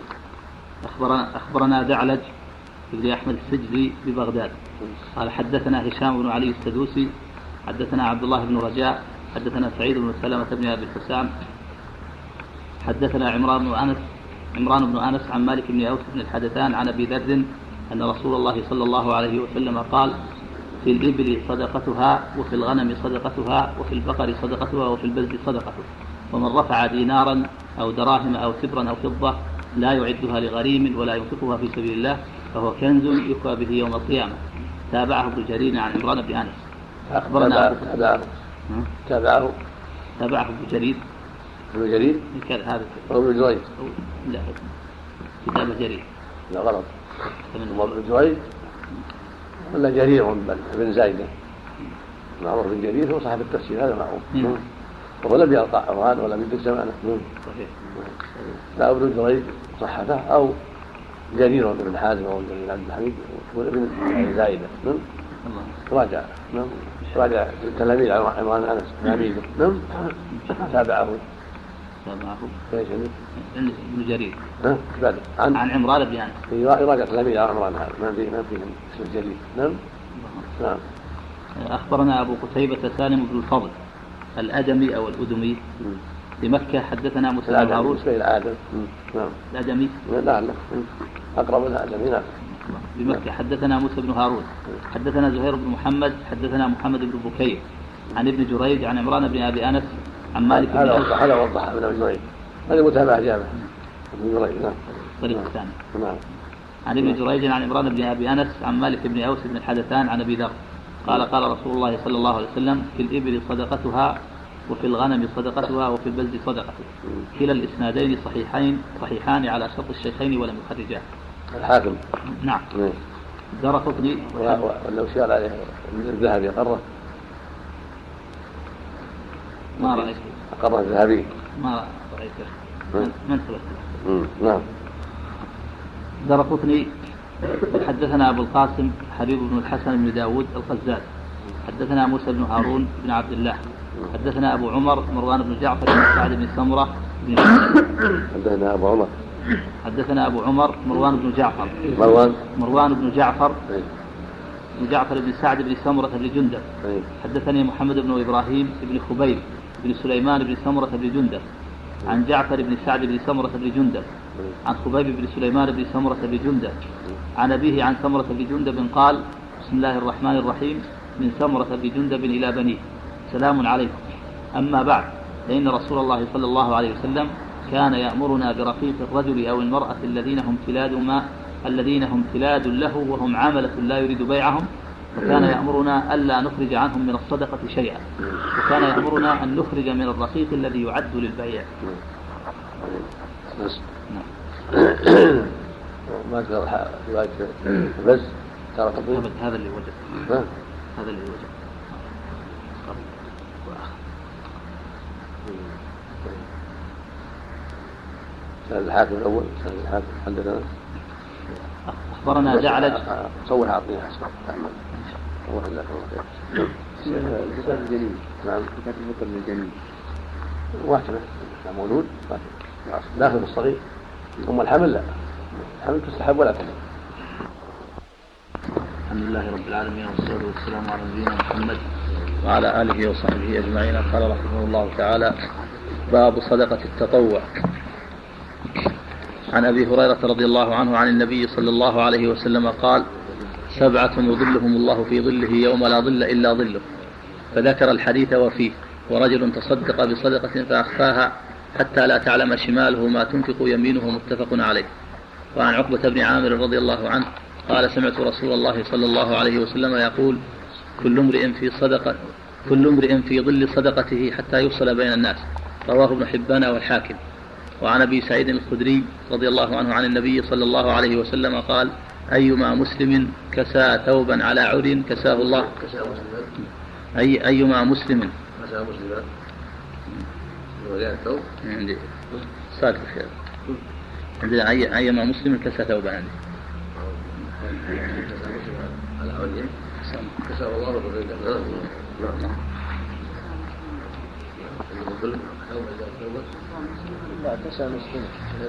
أخبرنا دعلج بن أحمد السجلي ببغداد قال حدثنا هشام بن علي السدوسي حدثنا عبد الله بن رجاء حدثنا سعيد بن سلمة بن أبي الحسام حدثنا عمران بن أنس عن مالك بن أوس بن الحدثان عن أبي ذر أن رسول الله صلى الله عليه وسلم قال في الإبل صدقتها وفي الغنم صدقتها وفي البقر صدقتها وفي البز صدقته، ومن رفع دينارا أو دراهم أو تبرا أو فضة لا يعدها لغريم ولا ينفقها في سبيل الله فهو كنز يكوى به يوم القيامة. تابعه ابن جرير عن عمران بن أنس. أخبرنا تابعه ابن جرير هذا ابن جرير لا كتاب جرير لا غلط ابن جرير ولا جرير بن زايدة معروف بن جرير هو صاحب التفسير هذا معروف وهو لم يقطع أوهان ولم يدرك زمانه. لا ابن جرير صحته أو جرير بن حازم أو جرير عبد الحميد وابن زايدة. راجع التلاميذ عن عمران أنس تلاميذه. تابعه ابن جرير عن عمران بن أنس يراجع تلاميذ عن عمران هذا ما فيه اسم جرير. نعم. أخبرنا أبو قتيبة سالم بن الفضل الأدمي أو الأدمي بمكة حدثنا موسى بن هارون الأدمي لا أقرب الأدمي. نعم. بمكة حدثنا موسى بن هارون حدثنا زهير بن محمد حدثنا محمد بن بكير عن ابن جريج عن عمران بن أبي أنس عن مالك بن أوس. هذا وضح ابن أبي جريج هذه متابعة جامعة ابن جريج. نعم. طريق الثاني. نعم. عن ابن جريج عن عمران بن أبي أنس عن مالك بن أوس بن الحدثان عن أبي ذر قال قال رسول الله صلى الله عليه وسلم في الإبل صدقتها وفي الغنم صدقتها وفي البز صدقته. كلا الإسنادين صحيحان على شرط الشيخين ولم يخرجاه. الحاكم. نعم. درقطني ولو شار عليه الذهبي قرة ما رأيت قرة الذهبي ما رأيته من ثبت. نعم. درقطني حدثنا أبو القاسم حبيب بن الحسن بن داود القزاز حدثنا موسى بن هارون بن عبد الله حدثنا أبو عمر مروان بن جعفر بن سعد بن سمرة بن حدثنا أبو عمر حدثنا أبو عمر مروان بن جعفر بن جعفر بن سعد بن سمرة بن جندب. حدثني محمد بن إبراهيم بن خبيب بن سليمان بن سمرة بن جندب عن جعفر بن سعد بن سمرة بن جندب عن خبيب بن سليمان بن سمرة بن جندب عن أبيه عن سمرة بن جندب قال: بسم الله الرحمن الرحيم، من سمرة بن جندب إلى بنيه، سلام عليكم. أما بعد، فإن رسول الله صلى الله عليه وسلم كان يأمرنا برقيق الرجل أو المرأة الذين هم تلاد له وهم عاملة لا يريد بيعهم، وكان يأمرنا ألا نخرج عنهم من الصدقة شيئا، وكان يأمرنا أن نخرج من الرقيق الذي يعد للبيع. ما تقدر رواية بس ترى تطبيق هذا اللي وجد سأل الحاكم الأول، سأل الحاكم حدثنا أخبرنا دعلج صور عطني حسب أحمد صور الله خير. البكر الجنين. نعم. البكر الجنين. واحدة مولود داخل الصغير. ثم الحمل لا، الحمل تستحب ولا تحب. الحمد لله رب العالمين والصلاة والسلام على نبينا محمد وعلى آله وصحبه أجمعين. قال رحمه الله تعالى: باب صدقة التطوع. عن أبي هريرة رضي الله عنه عن النبي صلى الله عليه وسلم قال: 7 يظلهم الله في ظله يوم لا ظل إلا ظله. فذكر الحديث وفيه: ورجل تصدق بصدقة فأخفاها حتى لا تعلم شماله ما تنفق يمينه، متفق عليه. وعن عقبة بن عامر رضي الله عنه قال: سمعت رسول الله صلى الله عليه وسلم يقول: كل امرئ في ظل صدقته حتى يفصل بين الناس. رواه ابن حبان والحاكم. وعن أبي سعيد الخدري رضي الله عنه عن النبي صلى الله عليه وسلم قال: أيما مسلم كسى ثوبا على عري كساه الله. أيما مسلم عندي ساكت خير عندنا أيما مسلم كسى ثوبا عندي على عري كساه الله. لا كسى مسلم.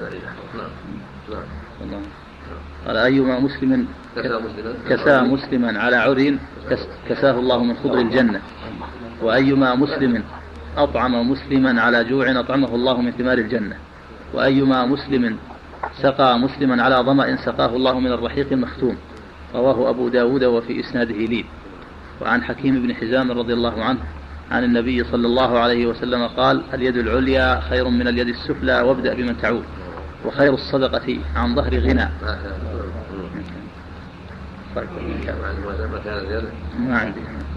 قال: أيما مسلم كسى مسلما على عري كساه الله من خضر الجنة. وأيما مسلم أطعم مسلما على جوع أطعمه الله من ثمار الجنة. وأيما مسلم سقى مسلما على ظمأ سقاه الله من الرحيق المختوم. رواه أبو داود وفي إسناده لين. وعن حكيم بن حزام رضي الله عنه عن النبي صلى الله عليه وسلم قال: اليد العليا خير من اليد السفلى، وابدأ بمن تعود. وخير الصدقة عن ظهر غنى. ما عندي.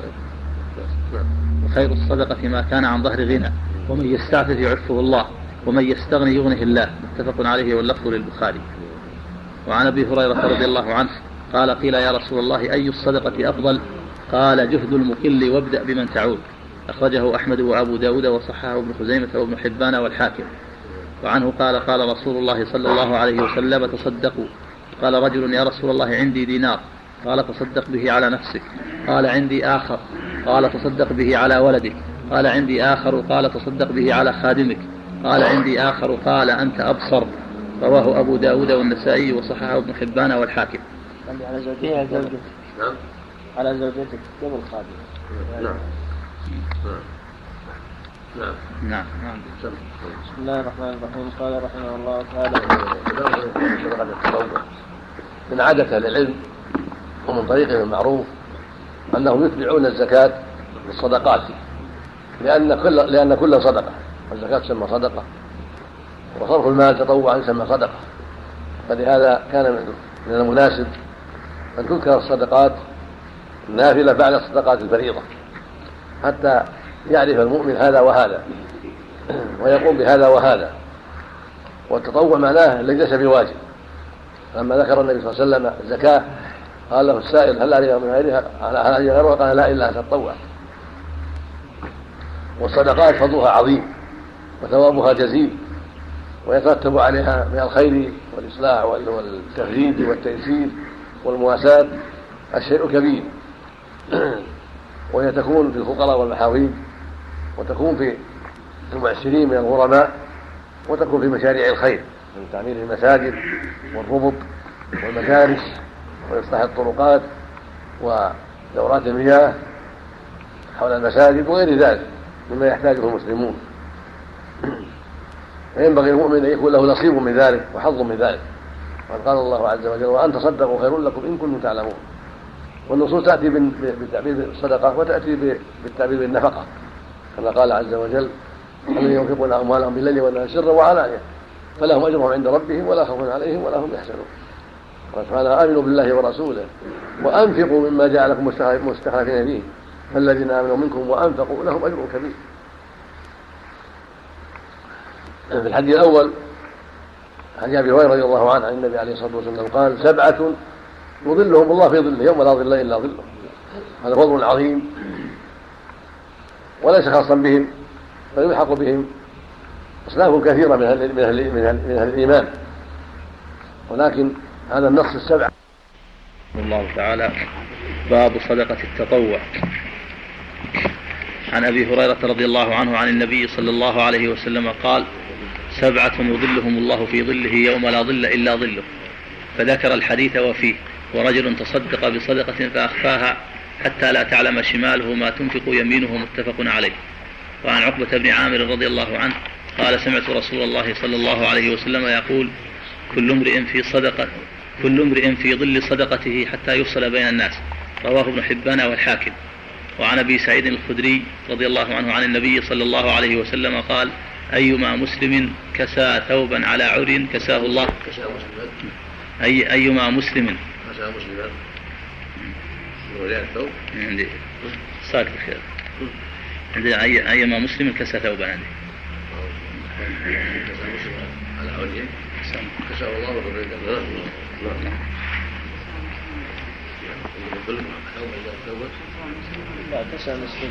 وخير الصدقة ما كان عن ظهر غنى، ومن يستعفف يعفه الله، ومن يستغني يغنه الله، متفق عليه واللفظ للبخاري. وعن أبي هريرة رضي الله عنه قال: قيل يا رسول الله أي الصدقة أفضل؟ قال: جهد المقل، وابدأ بمن تعود. أخرجه أحمد وأبو داود وصححه ابن خزيمة وابن حبان والحاكم. وعنه قال: قال رسول الله صلى الله عليه وسلم: تصدقوا. قال رجل: يا رسول الله عندي دينار. قال: تصدق به على نفسك. قال: عندي آخر. قال: تصدق به على ولدك. قال: عندي آخر. قال: تصدق به على خادمك. قال: عندي آخر. قال: أنت أبصر. رواه أبو داود والنسائي وصححه ابن حبان والحاكم. على زوجته على زوجته. نعم. على زوجتك قبل خادم. نعم. نعم. بسم الله الرحمن الرحيم. قال رحمه الله تعالى: من عادة العلم ومن طريقهم المعروف أنهم يتبعون الزكاة بالصدقات، لأن كل صدقة، والزكاة تسمى صدقة، وصرف المال تطوعا يسمى صدقة. فلهذا كان من المناسب أن تذكر الصدقات النافلة بعد الصدقات الفريضة، حتى يعرف المؤمن هذا وهذا ويقوم بهذا وهذا. والتطوع معناه ليس بواجب. لما ذكر النبي صلى الله عليه وسلم الزكاة قال له السائل: هل عليها من غيرها؟ هل غيرها؟ قال: لا، إلا أن تتطوع. والصدقات فضلها عظيم وثوابها جزيل، ويترتب عليها من الخير والإصلاح والتفريج والتيسير والمواساة الشيء كبير. وهي تكون في الفقراء والمحاويج، وتكون في المعسرين من الغرماء، وتكون في مشاريع الخير من تعمير المساجد والربط والمدارس وإصلاح الطرقات ودورات المياه حول المساجد وغير ذلك مما يحتاجه المسلمون. فينبغي المؤمن أن يكون له نصيب من ذلك وحظ من ذلك. وقد قال الله عز وجل: وأن تصدقوا خير لكم إن كنتم تعلمون. والنصوص تأتي بالتعبير بالصدقة وتأتي بالتعبير بالنفقة، كما قال عز وجل: الذين ينفقون أموالهم بالليل والنهار سرا وعلانية فلهم أجرهم عند ربهم ولا خوف عليهم ولا هم يحزنون. قال سبحانه: آمنوا بالله ورسوله وأنفقوا مما جعلكم مستخلفين فيه فالذين آمنوا منكم وأنفقوا لهم أجر كبير. في الحديث الأول عن أبي هريرة رضي الله عنه عن النبي عليه الصلاة والسلام قال: 7 يظلهم الله في ظله يوم لا ظل إلا ظله. هذا فضل عظيم وليس خاصا بهم، فيلحق بهم أصناف كثيرة من أهل الإيمان، ولكن هذا النص 7. الله تعالى: باب صدقة التطوع. عن أبي هريرة رضي الله عنه عن النبي صلى الله عليه وسلم قال: 7 يظلهم الله في ظله يوم لا ظل إلا ظله. فذكر الحديث وفيه: ورجل تصدق بصدقة فأخفاها حتى لا تعلم شماله ما تنفق يمينه، متفق عليه. وعن عقبة بن عامر رضي الله عنه قال: سمعت رسول الله صلى الله عليه وسلم يقول: كل امرئ في ظل صدقته حتى يفصل بين الناس. رواه ابن حبان والحاكم. وعن أبي سعيد الخدري رضي الله عنه عن النبي صلى الله عليه وسلم قال: أيما مسلم كسى ثوبا على عري كساه الله. أيما مسلم عندي ساكت خير عندنا أيما مسلم كسى ثوبا عندي على عري كساه الله. لا كسى مسلم.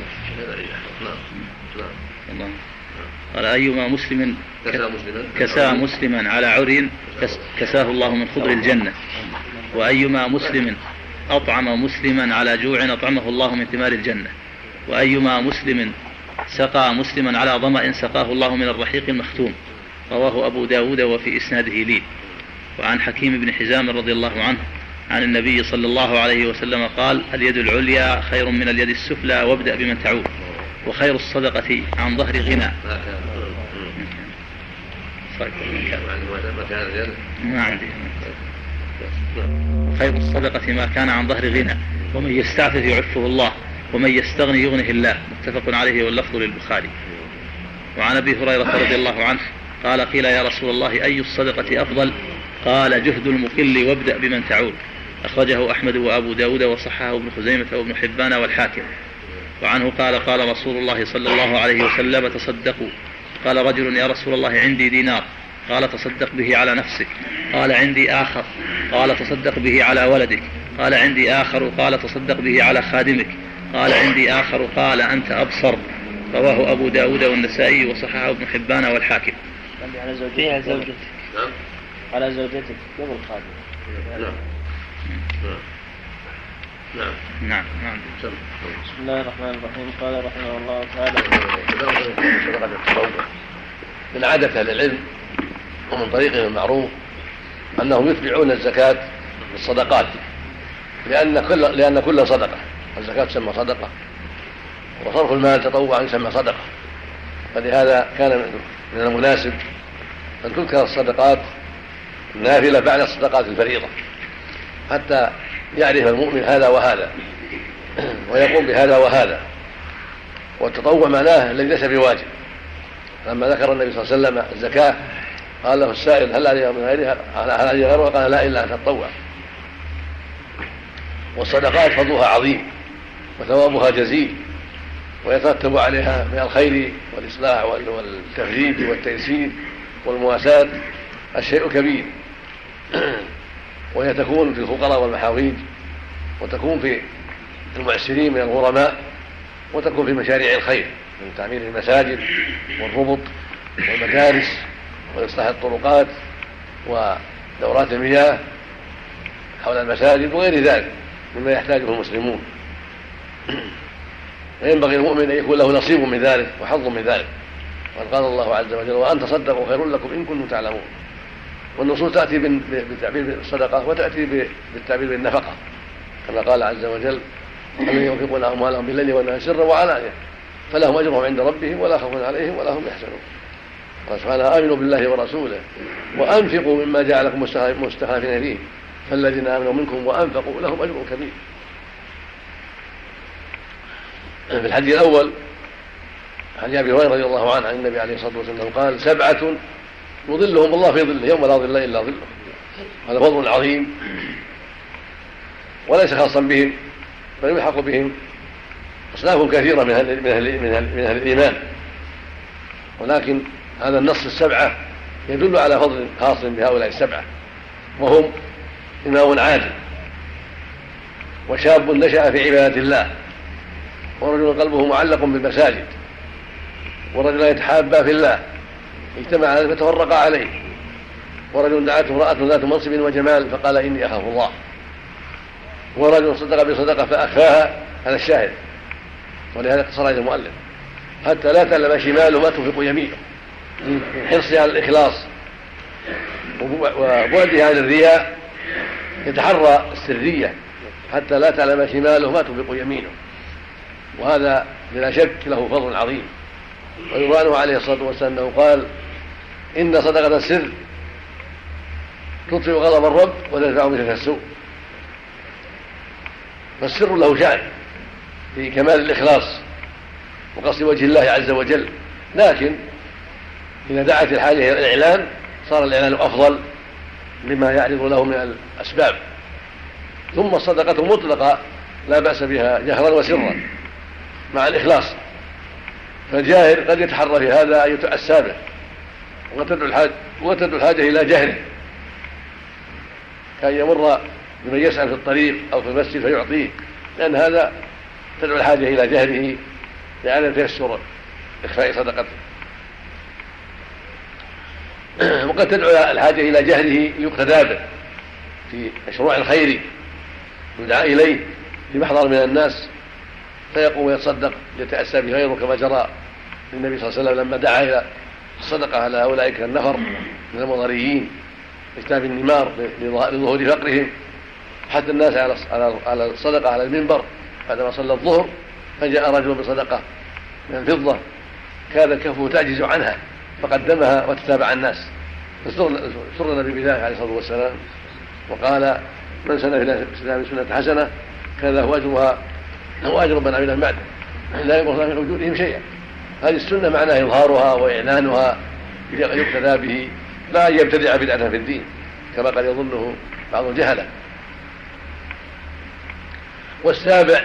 نعم. قال: أيما مسلم كسى مسلما على عري كساه الله من خضر الجنة. وأيما مسلم أطعم مسلما على جوع أطعمه الله من ثمار الجنة. وأيما مسلم سقى مسلما على ظمأ سقاه الله من الرحيق المختوم. رواه أبو داود وفي إسناده لين. وعن حكيم بن حزام رضي الله عنه عن النبي صلى الله عليه وسلم قال: اليد العليا خير من اليد السفلى وابدأ بمن تعول. وخير الصدقة عن ظهر غنى. ما عندي. خير الصدقة ما كان عن ظهر غنى، ومن يستعفف يعفه الله، ومن يستغني يغنه الله، متفق عليه واللفظ للبخاري. وعن أبي هريرة رضي الله عنه قال: قيل يا رسول الله أي الصدقة أفضل؟ قال: جهد المقل وابدأ بمن تعول. أخرجه أحمد وأبو داود وصححه ابن خزيمة وابن حبان والحاكم. وعنه قال: قال رسول الله صلى الله عليه وسلم: تصدقوا. قال رجل: يا رسول الله عندي دينار. قال: تصدق به على نفسك. قال: عندي آخر. قال: تصدق به على ولدك. قال: عندي آخر. قال: تصدق به على خادمك. قال: عندي آخر. قال: أنت أبصر. رواه أبو داود والنسائي وصححه ابن حبان والحاكم. على زوجتك على زوجتك قبل خادم. نعم. بسم الله الرحمن الرحيم. قال رحمه الله تعالى: من عادة أهل العلم ومن طريقهم المعروف أنهم يتبعون الزكاة بالصدقات، لأن كل صدقة، الزكاة تسمى صدقة، وصرف المال تطوعا يسمى صدقة. فلهذا كان من المناسب أن تذكر الصدقات النافلة بعد الصدقات الفريضة، حتى يعرف المؤمن هذا وهذا ويقوم بهذا وهذا. والتطوع معناه الذي ليس بواجب. لما ذكر النبي صلى الله عليه وسلم الزكاة قال له السائل: هل علي من غيرها؟ هل علي غيرها؟ قال: لا، إلا أن تتطوع. والصدقات فضلها عظيم وثوابها جزيل، ويترتب عليها من الخير والإصلاح والتفريج والتيسير والمواساة الشيء كبير. وهي تكون في الفقراء والمحاويج، وتكون في المعسرين من الغرماء، وتكون في مشاريع الخير من تعمير المساجد والربط والمدارس وإصلاح الطرقات ودورات المياه حول المساجد وغير ذلك مما يحتاجه المسلمون. فينبغي المؤمن أن يكون له نصيب من ذلك وحظ من ذلك. وقد قال الله عز وجل: وأن تصدقوا خير لكم إن كنتم تعلمون. والنصوص تأتي بالتعبير بالصدقة وتأتي بالتعبير بالنفقة، كما قال عز وجل: الذين ينفقون أموالهم بالليل والنهار سرا وعلانية فلهم أجرهم عند ربهم ولا خوف عليهم ولا هم يحزنون. قال سبحانه: آمنوا بالله ورسوله وأنفقوا مما جعلكم مستخلفين فيه فالذين آمنوا منكم وأنفقوا لهم أجر كبير. في الحديث الأول عن أبي هريرة رضي الله عنه عن النبي عليه الصلاة والسلام قال: 7 يظلهم الله في ظله يوم لا ظل إلا ظله. هذا فضل عظيم وليس خاصا بهم، بل يلحق بهم أصناف كثيرة من أهل الإيمان، ولكن هذا النص 7 يدل على فضل خاص بهؤلاء 7، وهم إمام عادل، وشاب نشأ في عبادة الله، ورجل قلبه معلق بالمساجد، ورجل يتحابا في الله اجتمع عليه فتفرقا عليه، ورجل دعته امرأة ذات منصب وجمال فقال: إني أخاف الله، ورجل صدق بصدقة فأخفاها. هذا الشاهد، ولهذا اقتصر عليه المؤلف: حتى لا تعلم شماله ما تنفق يمينه، من حرصها على الإخلاص وبعدها عن الرياء يتحرى السرية حتى لا تعلم شماله ما تنفق يمينه، وهذا بلا شك له فضل عظيم. ويروى عنه عليه الصلاة والسلام أنه قال: إن صدقة السر تطفئ غضب الرب وتدفع مثل السوء. فالسر له شأن في كمال الإخلاص وقصد وجه الله عز وجل، لكن إذا دعت الحاجة إلى الإعلان صار الإعلان أفضل لما يعرض له من الأسباب. ثم الصدقة مطلقة لا بأس بها جهرا وسرا مع الإخلاص، فالجاهر قد يتحرى في هذا أن يتأسى به وتدعو الحاجة إلى جهره، كان يمر بمن يسأل في الطريق أو في المسجد فيعطيه، لأن هذا تدعو الحاجة إلى جهره لأن تيسر إخفاء صدقته. وقد تدعو الحاجة إلى جهره ليقتدى به في مشروع الخير يدعى إليه في محضر من الناس فيقوم ويتصدق ليتأسى به غيره، كما جرى للنبي صلى الله عليه وسلم لما دعا إلى الصدقة على أولئك النفر من المضريين اجتناب النمار لظهور فقرهم، حتى الناس على الصدقة على المنبر بعدما صلى الظهر، فجاء رجل بصدقة من الفضة كاد كفه تعجز عنها فقدمها وتتابع الناس، فسر النبي بذلك عليه الصلاة والسلام وقال: من سن في الإسلام سنة حسنة كان له أجرها وأجر من عمل بعده لا ينقص من أجورهم شيئا. هذه السنة معناها إظهارها وإعلانها يقتدى به، لا أن يبتدع بدعة في الدين كما قد يظنه بعض الجهلة. والسابع: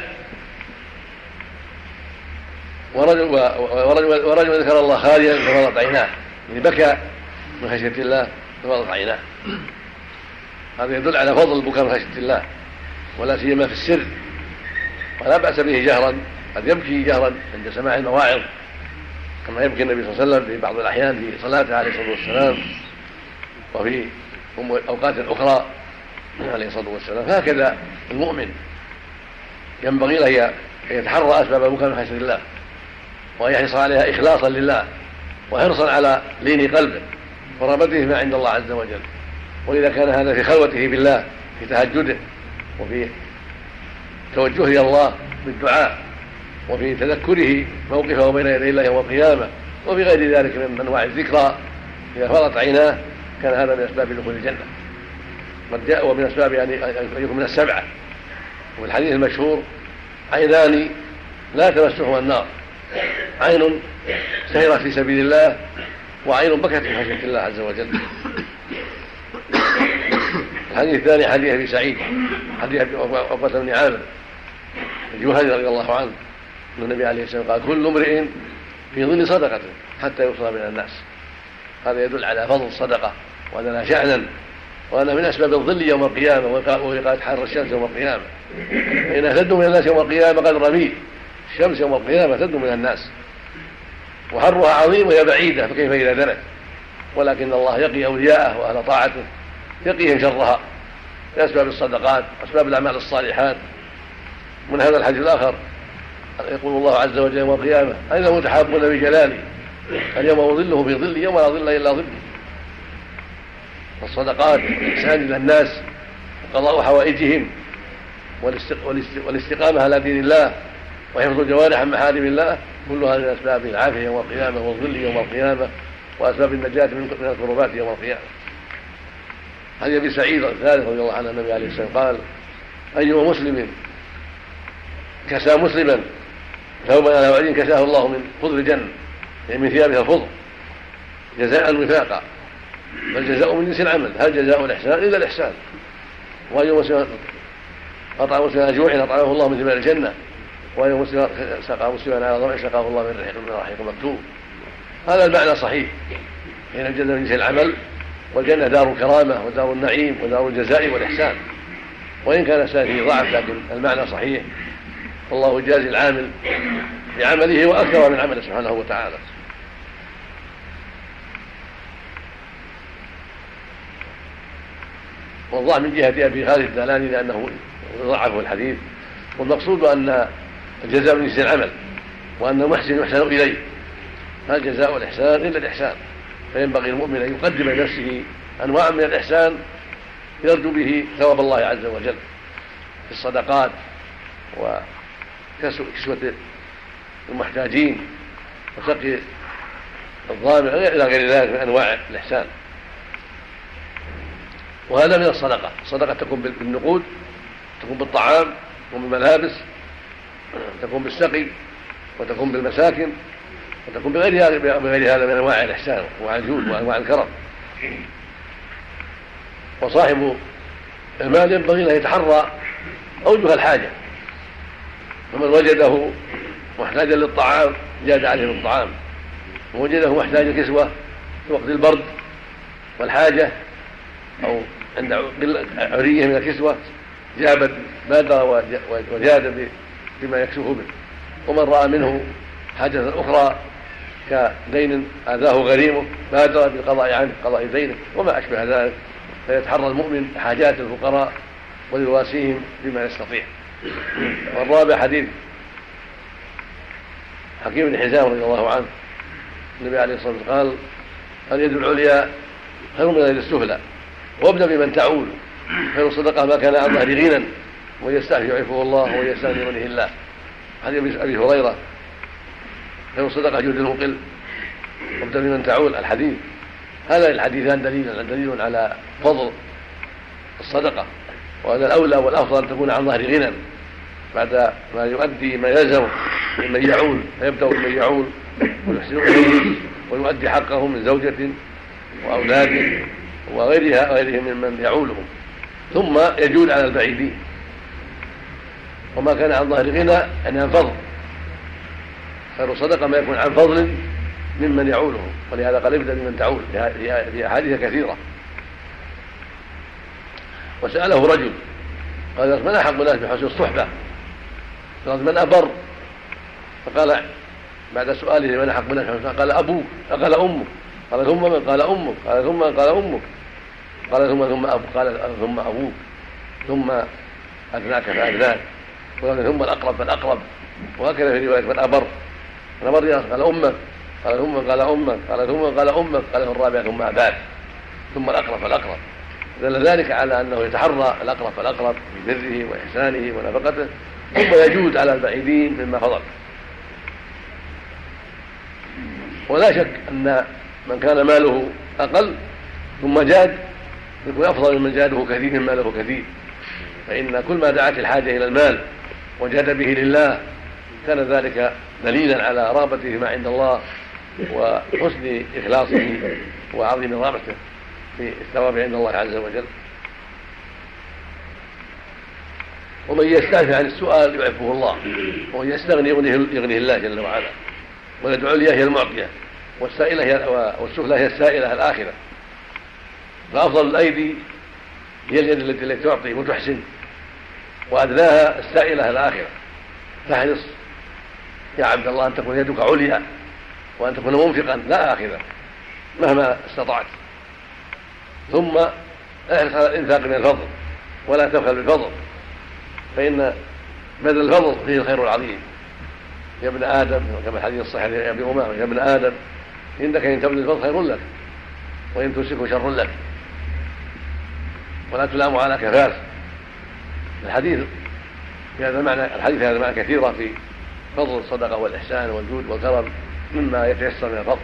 ورجل ذكر الله خاليا ففاضت عيناه، يعني بكى من خشية الله ففاضت عيناه. هذا يدل على فضل البكاء من خشية الله، ولا سيما في السر، ولا بأس به جهرا، قد يبكي جهرا عند سماع المواعظ كما يبكي النبي صلى الله عليه وسلم في بعض الأحيان في صلاته عليه الصلاة والسلام وفي أوقات أخرى عليه الصلاة والسلام. هكذا المؤمن ينبغي له أن يتحرى أسباب البكاء من خشية الله، وأن يحرص عليها إخلاصا لله وحرصا على لين قلبه ورغبته ما عند الله عز وجل. وإذا كان هذا في خلوته بالله في تهجده وفي توجهه إلى الله بالدعاء وفي تذكره موقفه بين يدي الله يوم القيامة وفي غير ذلك من أنواع الذكرى، إذا فاضت عيناه كان هذا من أسباب دخول الجنة. قد جاء ومن أسباب أن يكون من السبعة. وفي الحديث المشهور: عينان لا تمسهما النار، عين سهرت في سبيل الله وعين بكت من خشية الله عز وجل. الحديث الثاني حديث أبي سعيد حديث عقبة بن عامر الجهني رضي الله عنه أن النبي عليه السلام قال: كل امرئ في ظل صدقته حتى يوصل من الناس. هذا يدل على فضل الصدقة وأن لها شأنا، وأنا من أسباب الظل يوم القيامة وإيقاظ حر الشمس يوم القيامة، فإنها تدنو من الناس يوم القيامة قد رميل الشمس يوم القيامة تدنو من الناس، وحرها عظيم وهي بعيدة، فكيف إذا دنت؟ ولكن الله يقي أولياءه وأهل طاعته يقيهم شرها بأسباب الصدقات وأسباب الأعمال الصالحات. من هذا الحديث الآخر يقول الله عز وجل يوم القيامة: أين متحابون بجلالي اليوم أظله في ظلي يوم لا ظل إلا ظلي. والصدقات والإحسان إلى الناس وقضاء حوائجهم والاستقامة على دين الله وحفظ الجوارح عن محارم الله، كل هذه من أسباب العافية يوم القيامة والظل يوم القيامة وأسباب النجاة من الكربات يوم القيامة. عن أبي سعيد الثالث رضي الله عنه النبي عليه الصلاة والسلام قال: أيما مسلم كسى مسلما ثوبا على وعد كساه الله من خضر الجنة، يعني من ثيابها الخضر جزاء وفاقا، فالجزاء من جنس العمل، هل جزاء الإحسان إلا الإحسان. وأي مسلم أطعم مسلما جوعا أطعمه الله من ثمار الجنة، وأي مسلم سقى مسلما على ظمأ سقاه الله من رحيق مكتوب. هذا المعنى صحيح، حين الجنة من جنس العمل، والجنة دار الكرامة ودار النعيم ودار الجزاء والإحسان. وإن كان فيه ضعف لكن المعنى صحيح، والله يجازي العامل بعمله وأكثر من عمله سبحانه وتعالى. والضعف من جهة أبي خالد الدلاني لأنه ضعفه الحديث، والمقصود أن الجزاء من جنس العمل، وأن المحسن يحسن إليه، هل جزاء الإحسان إلا الإحسان. فينبغي المؤمن أن يقدم لنفسه أنواع من الإحسان يرجو به ثواب الله عز وجل في الصدقات وكسوة المحتاجين وسقي الظامئ إلى غير ذلك من أنواع الإحسان. وهذا من الصدقة. الصدقة تكون بالنقود، تكون بالطعام وبالملابس، تكون بالسقي، وتكون بالمساكن، وتكون بغير هذا من أنواع الإحسان وأنواع الجود وأنواع الكرم. وصاحب المال ينبغي له يتحرى أوجه الحاجة، فمن وجده محتاجا للطعام زاد عليه بالطعام، ووجده محتاج الكسوة في وقت البرد والحاجة أو عند عريه من الكسوة جاب بادر وجاد بما يكسوه به. ومن رأى منه حاجة أخرى كدين آذاه غريمه بادر بالقضاء عنه قضاء دينه وما أشبه ذلك، فيتحرى المؤمن حاجات الفقراء ويواسيهم بما يستطيع. والرابع حديث حكيم بن حزام رضي الله عنه، النبي عليه الصلاة والسلام قال: اليد العليا خير من اليد السفلى، وابدأ بمن تعول، خير الصدقة ما كان عن ظهر غنى ويستعفي يعفه الله ويستغني منه الله. حديث أبي هريرة: خير الصدقة جود المقل، وابدأ بمن تعول. الحديث هذا الحديثان دليل على فضل الصدقة، وهذا الأولى والأفضل أن تكون عن ظهر غنى بعد ما يؤدي ما يلزم ممن يعول، فيبدأ بمن يعول ويحسن إليه ويؤدي حقه من زوجة وأولاد وغيرهم ممن يعولهم، ثم يجول على البعيدين. وما كان عن ظهر غنى يعني عن فضل، خير صدقة ما يكون عن فضل ممن يعوله، ولهذا قال ابدأ بمن تعول في أحاديث كثيرة. وسأله رجل قال: من أحق الناس بحسن الصحبة؟ قال: من أبر؟ فقال بعد سؤاله من أحق الناس بحسن الصحبة قال: أبوك. قال: أمك. قال: ثم من؟ قال: أمك. قال: ثم من؟ قال: أمك. قال: ثم أبوك. قال: ثم أبوك، ثم أدناك فأدناك، ثم الأقرب فالأقرب، وهكذا في رواية من أبر. قال: أمك. قال: ثم قال: أمك. قال: ثم قال: أمك. قال: في الرابع: ثم أباك، ثم الأقرب فالأقرب. دل ذلك على أنه يتحرى الأقرب فالأقرب ببره وإحسانه ونفقته، ثم يجود على البعيدين مما فضل. ولا شك أن من كان ماله أقل ثم جاد يكون أفضل من جاده كثير من ماله كثير، فإن كل ما دعت الحاجة إلى المال وجاد به لله كان ذلك دليلا على رغبته ما عند الله وحسن إخلاصه وعظيم رغبته في الثواب عند الله عز وجل. ومن يستعفي عن السؤال يعفه الله، ومن يستغني يغنيه الله جل وعلا. واليد العليا هي المعطية، والسفلى هي السائلة الآخرة. فأفضل الأيدي هي اليد التي تعطي وتحسن، وأدناها السائلة الآخرة. فاحرص يا عبد الله أن تكون يدك عليا، وأن تكون منفقا لا آخذا مهما استطعت. ثم احرص على الإنفاق من الفضل، ولا تبخل بالفضل، فإن بذل الفضل فيه الخير العظيم. يا ابن آدم، كما الحديث الصحيح يا ابن أمامة: يا ابن آدم إنك إن تبذل الفضل خير لك، وإن تمسكه شر لك. ولا تلام على كفاف. الحديث في هذا المعنى كثيرة في فضل الصدقة والإحسان والجود والكرم مما يتيسر من الفضل.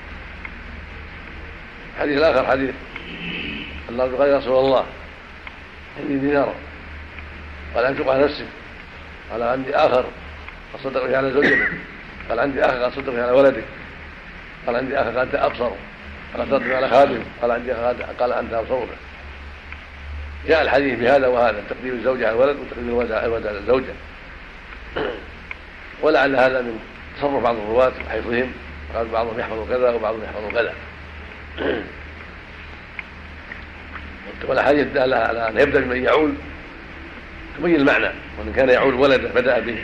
الحديث الآخر حديث الله قال يا رسول الله عندي دينار قال أنفق على نفسك قال عندي آخر أصدق به على زوجتك قال عندي آخر أصدق به على ولدك قال عندي آخر أنت أبصر قال أصدق به على خادم قال عندي آخر قال أنت أبصر به. جاء الحديث بهذا وهذا تقديم الزوجة على الولد وتقديم الولد على الزوجة. ولعل هذا من تصرف بعض الرواة وحفظهم قال بعضهم يحفظ كذا وبعضهم يحفظ كذا. والأحاديث دالة على أن يبدأ بمن يعول تبين المعنى، وإن كان يعول ولده بدأ به،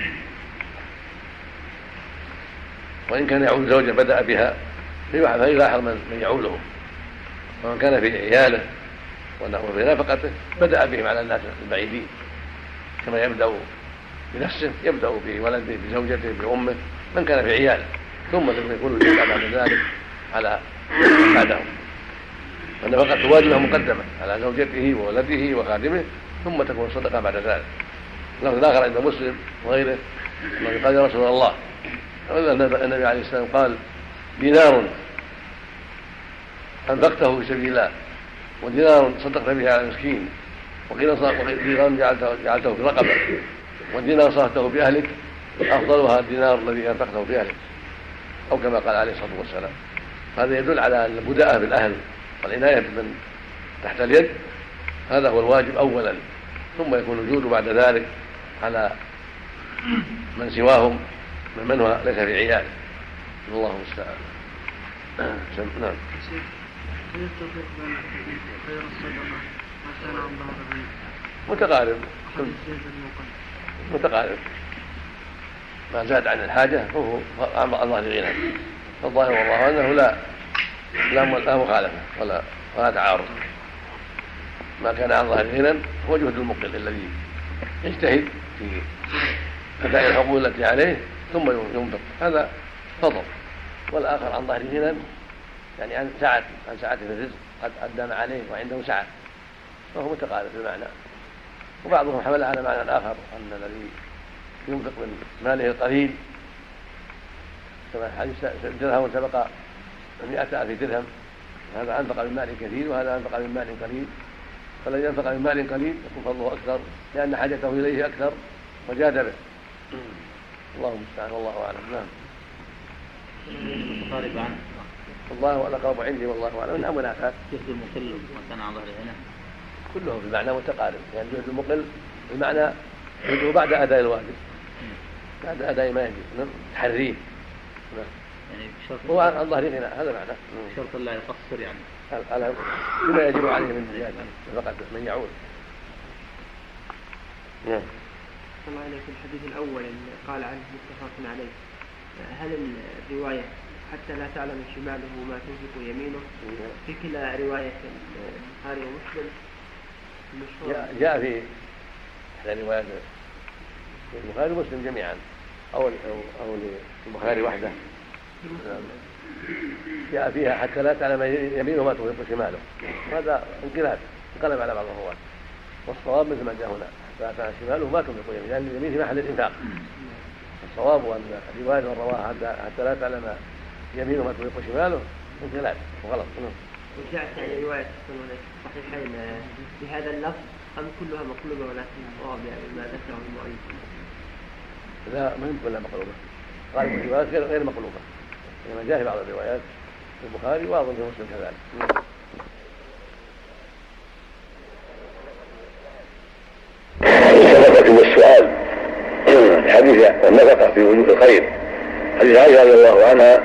وإن كان يعول زوجة بدأ بها فيلاحظ من يعوله، ومن كان في عياله وفي نفقته بدأ بهم على الناس البعيدين، كما يبدأ بنفسه يبدأ بولده بزوجته بأمه من كان في عياله، ثم يكون الجزء بعد ذلك على من بعدهم. فالنفقة تواجبه مقدمة على زوجته وولده وخادمه، ثم تكون الصدقة بعد ذلك. لفظ آخر عند مسلم وغيره قال يا رسول الله النبي عليه السلام قال دينار أنفقته في سبيل الله ودينار صدقت به على المسكين ودينار جعلته في رقبة ودينار صرفته بأهلك أفضلها الدينار الذي أنفقته في أهلك، أو كما قال عليه الصلاة والسلام. هذا يدل على أن البداءة بالأهل والعناية بمن تحت اليد هذا هو الواجب أولا، ثم يكون الجود بعد ذلك على من سواهم من هو ليس في عياله. الله المستعان. نعم. متقارب ما زاد عن الحاجة فهو عن ظهر غنى. الظاهر والله أنه لا مخالفة ولا تعارض. ما كان عن ظهر غنى هو جهد المقل الذي يجتهد في أداء الحقوق التي عليه ثم ينفق، هذا فضل. والآخر عن ظهر غنى يعني عن سعة في الرزق قد أدى ما عليه وعنده سعة، فهو متقارب في المعنى. وبعضهم حمل على معنى الآخر أن الذي ينفق من ماله القليل كما حديث درهم سبق 100,000 درهم، هذا أنفق من مال كثير وهذا أنفق من مال قليل، فالذي ينفق من مال قليل يكون فضله أكثر لأن حاجته إليه أكثر وجاد به. الله المستعان والله أعلم. نعم. الله والأقرب عندي والله أعلم. من أمر آخر جهد المقل وكان عن ظهر غنى كله بمعنى متقارب، يعني جهد المقل بمعنى جهده بعد أداء الواجب بعد أداء ما يجب تحريه يعني هو عن ظهر غنى، هذا معنى شرط لا يقصر يعني على بما يجب عليه من زيادة فقط من يعود. نعم. الله عليك. الحديث الأول قال عنه متفق عليه، هل الرواية حتى لا تعلم شماله ما تنفق يمينه في كلا رواية البخاري ومسلم جاء في إحدى روايات البخاري ومسلم جميعا أو البخاري وحده جاء فيها حتى لا تعلم يمينه ما تنفق شماله، هذا انقلب على بعض الرواة، والصواب مثل ما جاء هنا حتى لا تعلم شماله ما تنفق يمينه، لأن اليمين في محل الإنفاق. الصواب أن الرواية والرواة حتى لا تعلم يمينه ما تنفق شماله انقلاب وغلط. وجاءت يعني رواية صحيحين بهذا اللفظ أم كلها مقلوبة ولكن الصواب يعني ما ذكره المؤلف؟ لا ما هي كلها مقلوبة، غالب الروايات غير مقلوبة، كما جاء في بعض الروايات في البخاري وأظن في مسلم كذلك. الصدقة والسؤال الحديث والنفقة في وجوه الخير. حديث عائشة رضي الله عنها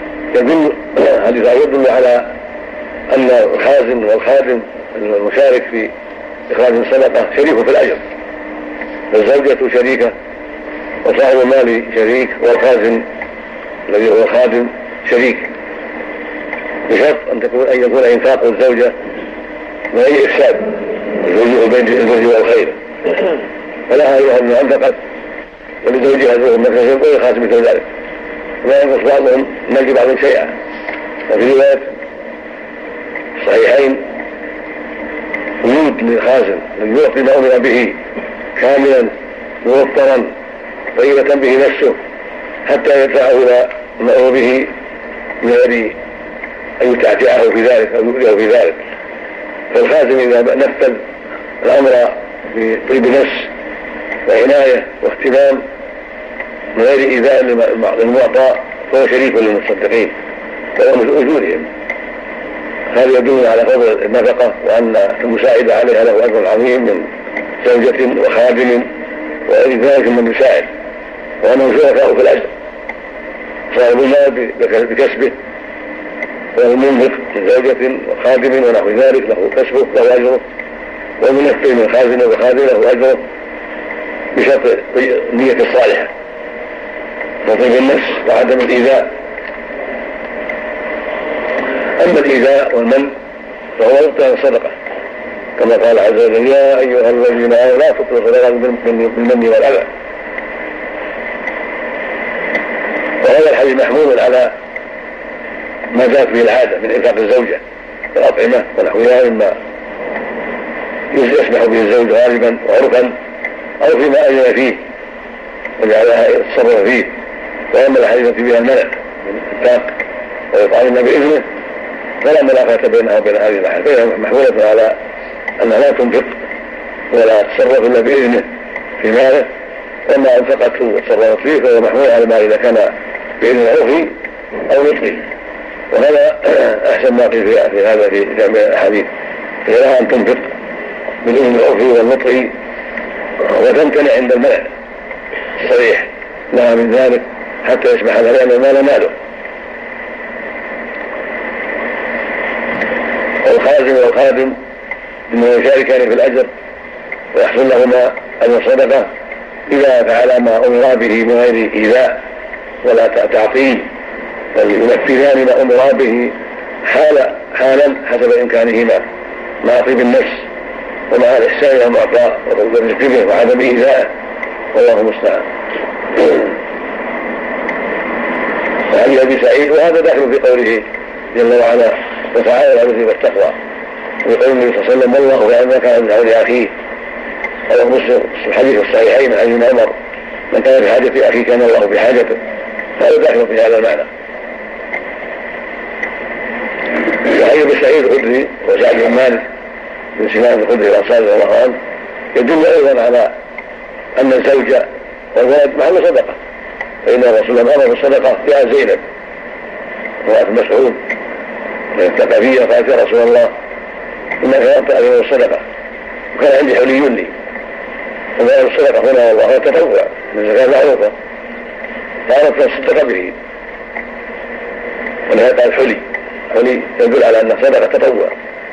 يدل على أن الخازن والخادم المشارك في إخراج الصدقة شريك في الأجر، فالزوجة شريكة وصاحب المال شريك والخازن الذي هو الخادم شريك، بشرط أن يكون إنفاق الزوجة من أي إفساد بين الزوج والخير، فلها أيها أن أنفقت ولزوجها ذو مكسب ويخاصم مثل ذلك، ولا ينقص بعضهم من بعض شيئا. وفي رواية الصحيحين وجود لابد للخازن أن يعطي ما أمر به كاملا موفرا طيبة به نفسه حتى يدفعه إلى ما أمر به من غير أن يتعتعه في ذلك أو يؤذيه في ذلك. فالخازن إذا نفذ الأمر بطيب نفس وعناية واهتمام من غير إيذاء للمعطى فهو شريك للمتصدقين وهو من أجورهم. هذا يدل على فضل النفقة وأن المساعد عليها له أجر عظيم من زوجة وخادم وغير ذلك من يساعد، وأنه شركاء في الأجر. صاحب المال بكسبه والمنفق من زوجة وخادم ونحو ذلك له كسبه له أجره، والمنفق من خازن وخادم له أجره بشرط النية الصالحة وطيب النفس وعدم الإيذاء. أما الإيذاء والمن فهو يبطل الصدقة كما قال عز وجل: يا أيها الذين آمنوا لا تبطلوا صدقات بالمن والأذى. وهذا الحديث محمول على ما جاءت به العادة من إنفاق الزوجة والأطعمة ونحوها مما يسمح به الزوج غالبا وعرفا أو فيما أذن فيه وجعلها يتصرف فيه. وأما الحديث التي بها المنع من الإنفاق ويطعمن بإذنه فلا ملاقاة بينها وبين هذه الأحاديث، فهي محمولة على أنها لا تنفق ولا تتصرف إلا بإذنه في ماله، وما أنفقته وتصرفت فيه فهو محمول على ما إذا كان بإذن عرفي أو نطقي. وهذا أحسن ما قيل في هذا في جميع الأحاديث، هي لها أن تنفق بالإذن العرفي والنطقي وتمتنع عند المنع الصريح لها من ذلك حتى يسمح لها لأن المال ماله. والخازن والخادم إنه يشاركان في الأجر ويحصل لهما أجر الصدقة إذا فعل ما أمر به من غير إيذاء ولا تعطيل، بل ينفذان ما أمر به حالا حسب إمكانهما مع طيب النفس ومع الإحسان إلى المعطى والرزق به وعدم إيذائه، والله المستعان. وعن أبي سعيد وهذا داخل في قوله جل وعلا: وتعاونوا على البر والتقوى، ويقول النبي صلى الله عليه وسلم: والله يعلم كان من عون أخيه. هذا مسلم في الحديث الصحيحين عن ابن عمر: من كان في حاجة أخيه كان الله بحاجته. هذا داخل في هذا المعنى. وعن أبي سعيد الخدري وسعد بن مالك من سنان الخدري الأنصاري رضي الله عنه يدل أيضا على أن الزوج والولد محل صدقة، فإن رسول الله أمر بالصدقة فيها زينب امرأة مسعود اتقى فيها قالت: يا رسول الله إنك أردت أن يكون الصدقة وكان عندي حلي لي، وما الصدقة هنا والله هو تطوع من زكاة معروفة، فأردت أن أصدق به. ولهذا قال حلي يدل على أن الصدقة تطوع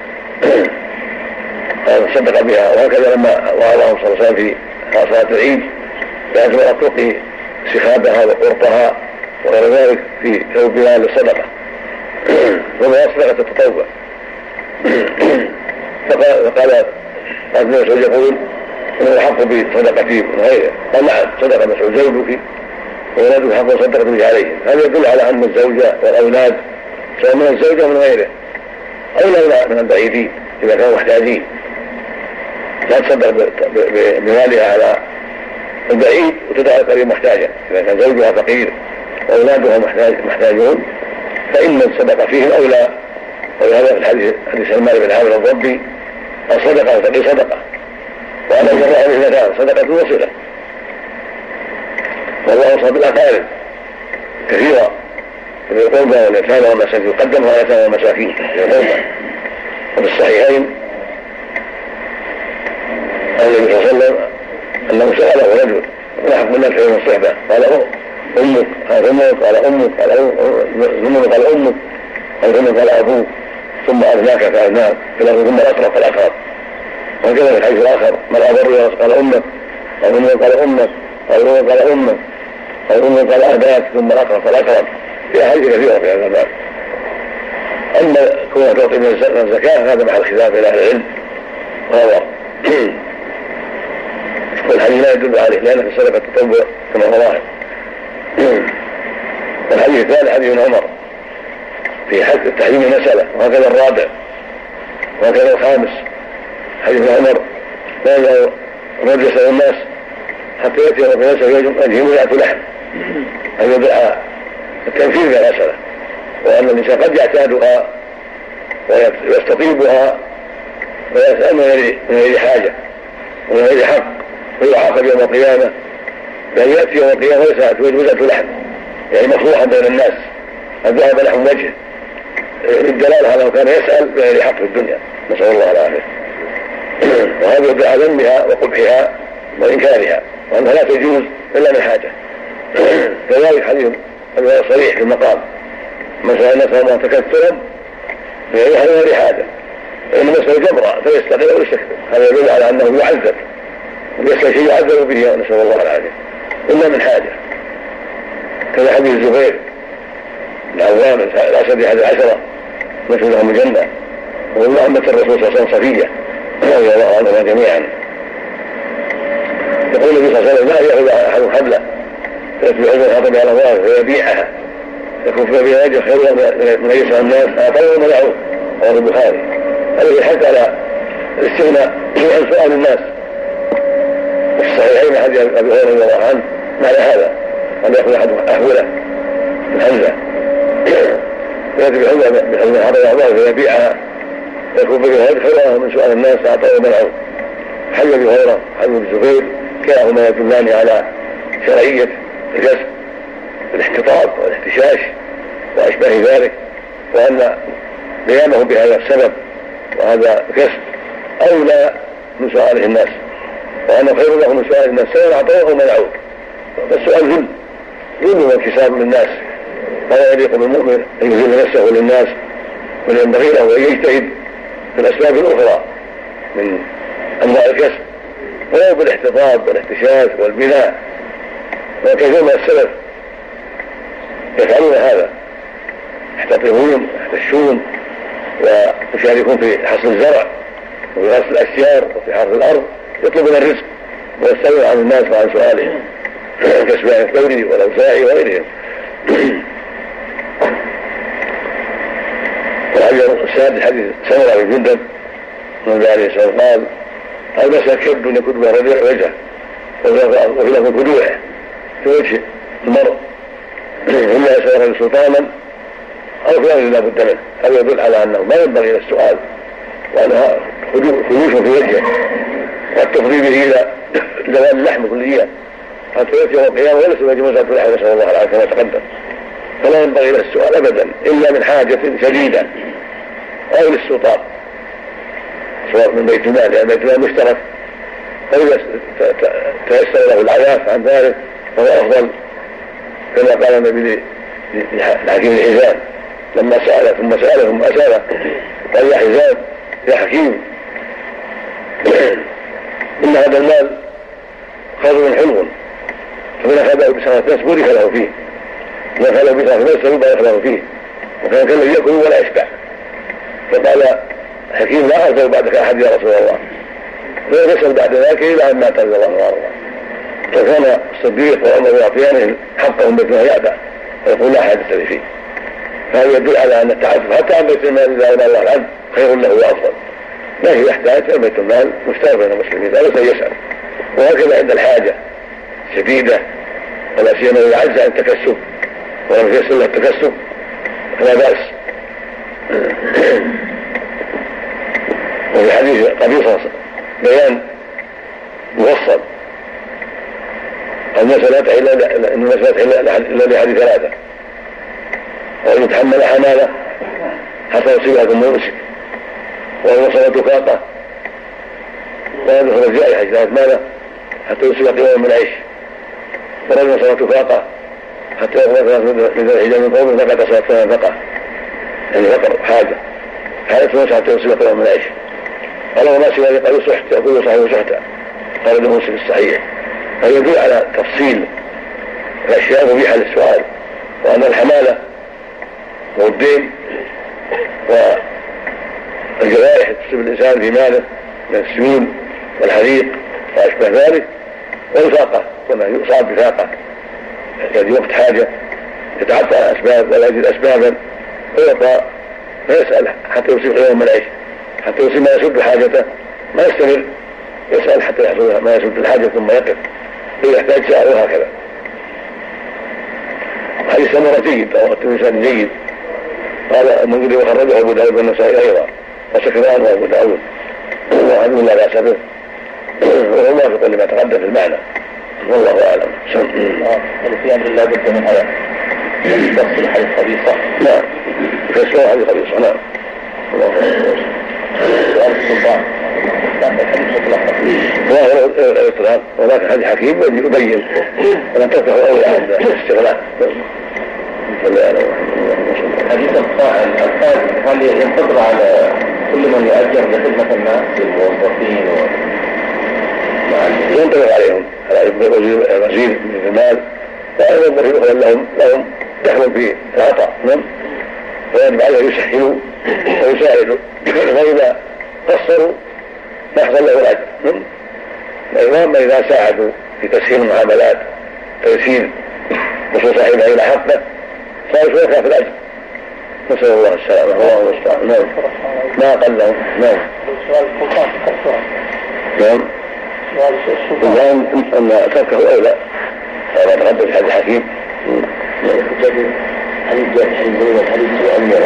قال صدق بها. وهكذا لما وعظهم صلى الله عليه وسلم في صلاة العيد لأجل أطلق سخابها وقرطها وغير ذلك في ثوبها للصدقة، وما صدقة التطوع. فقال ابن مسعود يقول: إنه حق بصدقتي من غيره. قال: نعم، صدق مسعود زوجك وولادك حق صدقة به عليهم. هذا يدل على أن الزوجة والأولاد سواء من الزوجة من غيره أولى من البعيدين إذا كانوا محتاجين. لا تصدق بمالها على البعيد وتدعى القريب محتاجا. إذا كان زوجها فقير وأولادها محتاجون فإن الصدقة فيهم أولى. ولهذا في الحديث سلمان بن عامر الضبي: الصدقة تقي صدقة، وأنا جرها مثلتان صدقة وصلة. والله أوصى بالأقارب كثيرا من القربى واليتامى والمساكين، يقدمها على اليتامى والمساكين في القربى. وفي الصحيحين أن النبي صلى الله عليه وسلم أنه سأله رجل: ما حق الناس من الصحبة؟ قال: أمك. قال: أمك. قال: أمك. قال: أمك. قال: أمك. قال: أمك. قال: أبوك. ثم أذناك فأذناك، ثم الأقرب فالأقرب. وكذا في الحديث الآخر: من أضر؟ قال: أمك. قال: أمك. قال: أمك. قال: أمك. قال: أمك. قال: أمك. قال: أهداك. ثم الأقرب فالأقرب. في أحاديث كثيرة في هذا الباب. أما كونها تعطي من الزكاة هذا محل خلاف إلى أهل العلم وهو والحديث لا يدل عليه لأن في الصدقة التطوع كما هو ظاهر. الحديث الثاني حديث ابن عمر في حد التحريم مسألة، وهكذا الرابع وهكذا الخامس حديث عمر لا يزال الرجل يسأل الناس حتى يأتي وفي وجهه مئة لحم، أن يدعى التنفيذ بالمسألة، وأن الإنسان قد يعتادها ويستطيبها ويسأل من غير حاجة ومن غير حق ويعاقب يوم القيامة، بأن يأتي يوم القيامة وليس وجهة لحم يعني مفروحا بين الناس قد ذهب لحم وجهه، للدلالة على أنه كان يسأل بغير حق في الدنيا، نسأل الله العافية. وهذا يدل على ذمها وقبحها وإنكارها، وأنها لا تجوز إلا من حاجة. كذلك حديث صريح في المقام من سأل الناس ما تكثرا فيها غير حاجة، إن مسألة جمرة فيستقل أو يستكبر، هذا يدل على أنه يعذب ويسأل شيء يعذب به، ونسأل الله العافية، إلا من حاجة. كذا حديث الزبير العوام الأسد أحد العشرة مثل لهم الجنة، والله أمة الرسول صلى الله عليه وسلم صفية رضي الله عنهما جميعا. يقول النبي صلى الله عليه وسلم لا يأخذ أحد حبلة فيتبع الخطب على الله فيبيعها يكون في وجه خير من أن يسأل الناس أعطوه ومنعوه، رواه البخاري. هذا يحث على الاستغناء عن سؤال الناس. وفي الصحيحين حديث أبي هريرة رضي الله عنه معنى هذا أن يأخذ أحد أحولة من حمزة يأتي بحمزة حضر الله فيبيعها يكون في وجه خير من سؤال الناس أعطوه ومنعوه. حديث أبي هريرة حديث الزبير كلاهما يدلان على شرعية الجسد الاحتطاب والاحتشاش وأشباه ذلك، وأن قيامه بهذا السبب وهذا كسب أولى من سؤاله الناس، وأنه خير له من سؤال الناس سواء أعطوه أو منعوه. فالسؤال ذل وانكسار للناس، فلا يليق بالمؤمن أن يذل نفسه للناس، بل ينبغي له أن يجتهد في الأسباب الأخرى من أنواع الكسب ولو بالاحتطاب والاحتشاش والبناء، وكثير من السلف يفعلون هذا، يحتطبون يحتشون ويشاركون في حصد الزرع وفي غسل الأشجار وفي حرث الأرض، يطلبون الرزق ويستغنون عن الناس وعن سؤالهم كسبان الثوري والأوزاعي وغيرهم. والحديث السادس حديث سمرة بن جندب النبي عليه الصلاة والسلام قال المسألة كبد يكون بها ربيع وجهه وفي له بدوعه في وجه المرء إما يسأل سلطانا أو فلان لا بد منه. هذا يدل على أنه ما ينبغي إلى السؤال، وأنها خلوش في وجهه والتفضيل به إلى زوال اللحم كليا حتى يأتي يوم القيامة وليس بجمزة اللحم، نسأل الله العافية كما تقدم. فلا ينبغي إلى السؤال أبدا إلا من حاجة شديدة أو للسلطان، سواء من بيت المال، يعني بيت المال مشترك، فإذا تيسر له العياف عن ذلك فهو أفضل، كما قال النبي لحكيم الحزام لما سأله ثم أسأله قال يا حزام يا حكيم إن هذا المال خير حلو، فمن أخذه بسنة الناس بورك له فيه، ومن أخذه بسنة الناس بورك له فيه، وكان كالذي يأكل ولا يشبع. فقال حكيم لا أرجو بعدك أحد يا رسول الله، فيسأل بعد ذلك إلى أن مات رضي الله عنه. فكان الصديق وعمر يعطيانه حقهم بيت المال يأبى ويقول لا حاجة لي فيه. فهذا يدل على أن التعفف حتى عن بيت المال إذا أولى الله العبد خير له وأفضل، ما هي يحتاج إلى بيت المال مشترك بين المسلمين، لا يسأل. وهكذا عند الحاجة شديدة ولا سيما إذا عجز عن التكسب ولم ييسر له التكسب فلا بأس. وفي حديث قبيصة بيان مفصل المسألة إلا لحديث ثلاثة، وأن يتحمل حمالة حتى يصيبها ثم يمسك، وأن يصل فاقة، وأن يدخل الجائحة إذا ماله حتى يصيب قيمة من عيش، وأن يصل فاقة حتى يخرج من الحجاب من قومه فقد صلت فقة، يعني فقر حاجة حتى يصيب قيمة من عيش. قال وما سوى قالوا سحت يقول صحيح سحتا، قال ابن مسلم الصحيح. فيدل على تفصيل الأشياء مبيحة للسؤال، وأن الحمالة والدين والجوائح تصيب الإنسان في ماله من السيول والحريق وأشبه ذلك، والفاقة كما يصاب بفاقة يعني وقت حاجة يتعطى أسباب ولا يجد أسبابا فيعطى فيسأل حتى يصيب قيمة من العيش، حتى يصيب ما يسد حاجته ما يستمر، يسأل حتى يحصل ما يسد الحاجة ثم يقف، إذا يحتاج سأل وهكذا. حديث سمرة جيد أو التمثال جيد. قال المنذري وخرجه أبو داود والنسائي أيضا وسكران وأبو داود وعلم الله لا سبب وهو موافق لما تقدم في المعنى والله أعلم. في أمر الله بد من هذا تفصل حديث خبيصة. نعم تفصل حديث خبيصة. نعم. سؤال السلطان كان الحديث مطلق ولكن حديث حكيم يبين أن تفتح أولى عند الاستغلال. حديث القائل هل ينقدر على كل من يؤجر لخدمة الناس للموظفين ينطبق عليهم على الوزير من المال لا ينبغي لهم دخل في العطاء. فيجب عليه يسهلوا ويساعدوا فإذا قصروا ما يحصل له الأجر. الإمام إذا ساعدوا في تسهيل المعاملات تيسير وصول صاحبه إلى حقه صار شركاء في الأجر. نسأل الله السلامة. الله المستعان. نعم ما أقلهم. نعم نعم الآن أن تركه أولى كما تقدم في حديث حكيم. حديث الزوج والحديث الأمير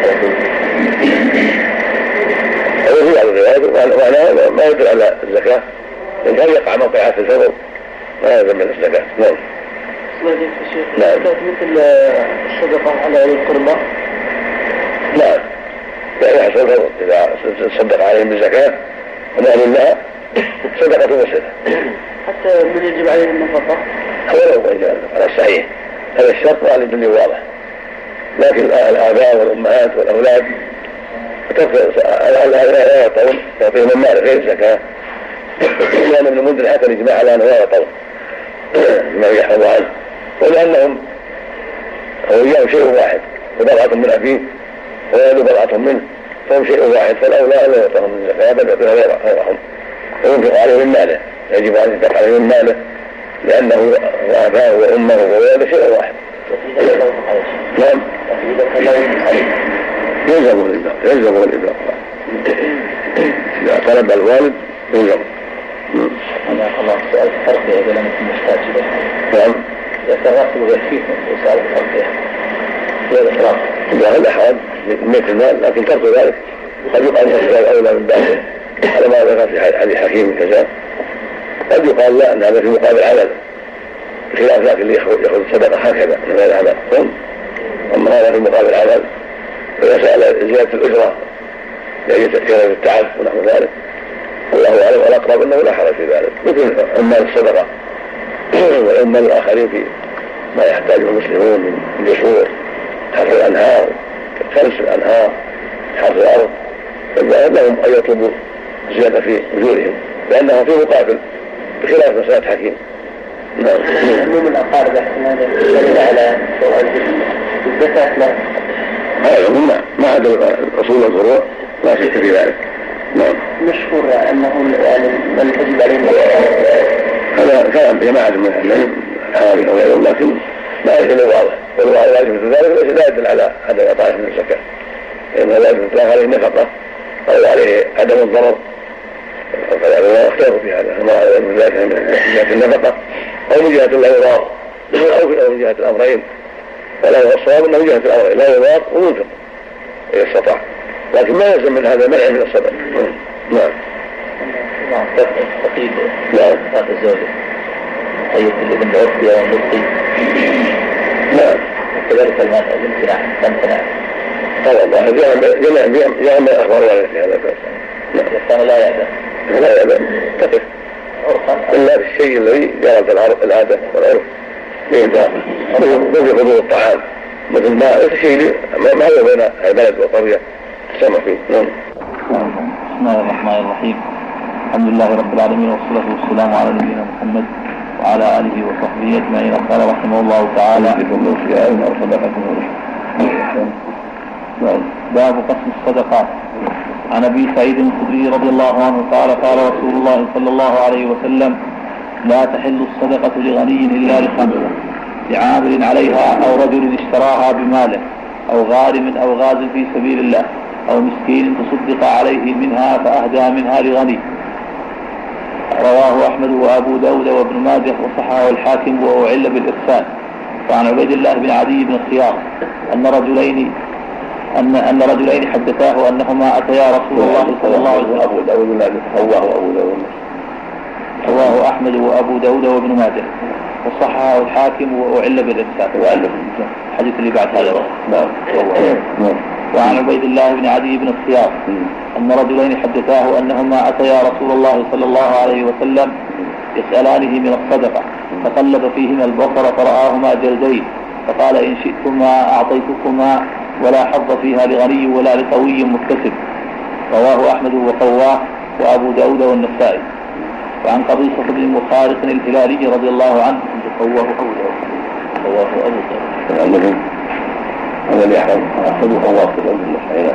هذا في بعض الروايات وأنا ما يدل على الزكاة إن كان يقع موقعات الفضل ما يلزم من الزكاة. نعم. نعم. مثل الصدقة على القربى. نعم. يعني يحصل فضل إذا صدق عليهم بالزكاة ومال لها صدقة وسلة. حتى من يجب عليهم النفقة. هو على الصحيح هذا الشرط وعلى الدليل واضح. لكن الآباء والأمهات والأولاد لا يعطون يعطيهم المال غير الزكاة لأن ابن المنذر حكى الإجماع على أنه لا يعطون ما يحفظ عنه ولأنهم أولياء شيء واحد وبضعة من أبيه ويألو بضعة منه فهم شيء واحد فالأولى لا يعطون من الزكاة بل يعطون غيرهم وينفق عليه من ماله. يجب أن ينفق عليه من ماله لأنه وأباه وأمه وولده شيء واحد. نعم يلزم الإبلاغ إذا طلب الوالد يلزم. الله سؤال التربية إذا لم يكن محتاج إليه. نعم يترتب ويكفيكم وسؤال التربية لا الأحوال ميت المال لكن ترك ذلك قد يقال أن السؤال أولى من بعده على ما ذكر في حديث حكيم كذا. قد يقال لا أن هذا في مقابل عمل بخلاف ذاك اللي يأخذ صدقة هكذا من غير عمل. أما هذا في مقابل عمل فيسأل زيادة الأجرة لأي تأثير التعب ونحو ذلك والله أعلم والأقرب أنه لا حرج في ذلك مثل عمال الصدقة والعمال الآخرين في ما يحتاجه المسلمون من جسور حفر الأنهار خلص الأنهار حفر الأرض لهم أن يطلبوا زيادة في أجورهم لأنهم في مقابل بخلاف مسألة حكيم. نعم. عموم الأقارب هذا دليل على الزكاة لا. هذا ما عدا الأصول والفروع لا شك في ذلك. نعم. مشهور أنه يعني من تجب عليه هذا كلام جماعة من العلم حوالي أو غيرهم لكن لا يدل واضح والواجب مثل ذلك لا يدل على عدم إعطائه من الزكاة لأن لا يدل عليه نفقة أو عليه عدم الضرر فلا اختلفوا في هذا ما من ذلك من جهة النفقة أو من جهة لا يضار أو من جهة الأمرين فلا الصواب أنه من جهة الأمرين لا يضار وينفق إذا استطاع لكن ما يلزم من هذا منع من الصدقة. نعم. تقييد هذا الزوجة أية الابن العرفي أو النطقي. نعم. وكذلك الامتناع طبعا جمع أخبار ذلك في هذا الباب. كان لا يأبى تقف إلا بالشيء الذي جرت العادة والعرف مثل حضور الطعام مثل ما الشيء ما هو بين البلد والقرية تسمى فيه. بسم الله الرحمن الرحيم. الحمد لله رب العالمين والصلاة والسلام على نبينا محمد وعلى آله وصحبه أجمعين. قال رحمه الله تعالى باب قسم الصدقات. عن أبي سعيد الخدري رضي الله عنه قال قال رسول الله صلى الله عليه وسلم لا تحل الصدقة لغني إلا لخمسة لعامل عليها أو رجل اشتراها بماله أو غارم أو غاز في سبيل الله أو مسكين تصدق عليه منها فأهدى منها لغني رواه أحمد وأبو داود وابن ماجه وصححه الحاكم وأعل بالإرسال. وعن عبيد الله بن عدي بن الخيار أن رجلين حدثاه أنهما أتيا رسول الله صلى الله عليه وسلم. رواه أحمد وأبو داود وابن ماجه وصححه الحاكم وأعل بالإرسال. الحديث اللي بعد هذا. وعن عبيد الله بن عدي بن الخيار أن رجلين حدثاه أنهما أتيا رسول الله صلى الله عليه وسلم يسألانه من الصدقة فقلب فيهما البصر فرآهما جلدين فقال إن شئتما أعطيتكما ولا حظ فيها لغني ولا لقوي مكتسب. رواه أحمد وقواه وأبو داود والنسائي. وعن قبيصة بن مخارق الهلالي رضي الله عنه قواه أبو داود هذا اللي أحسن قواه في الأمر الصحيح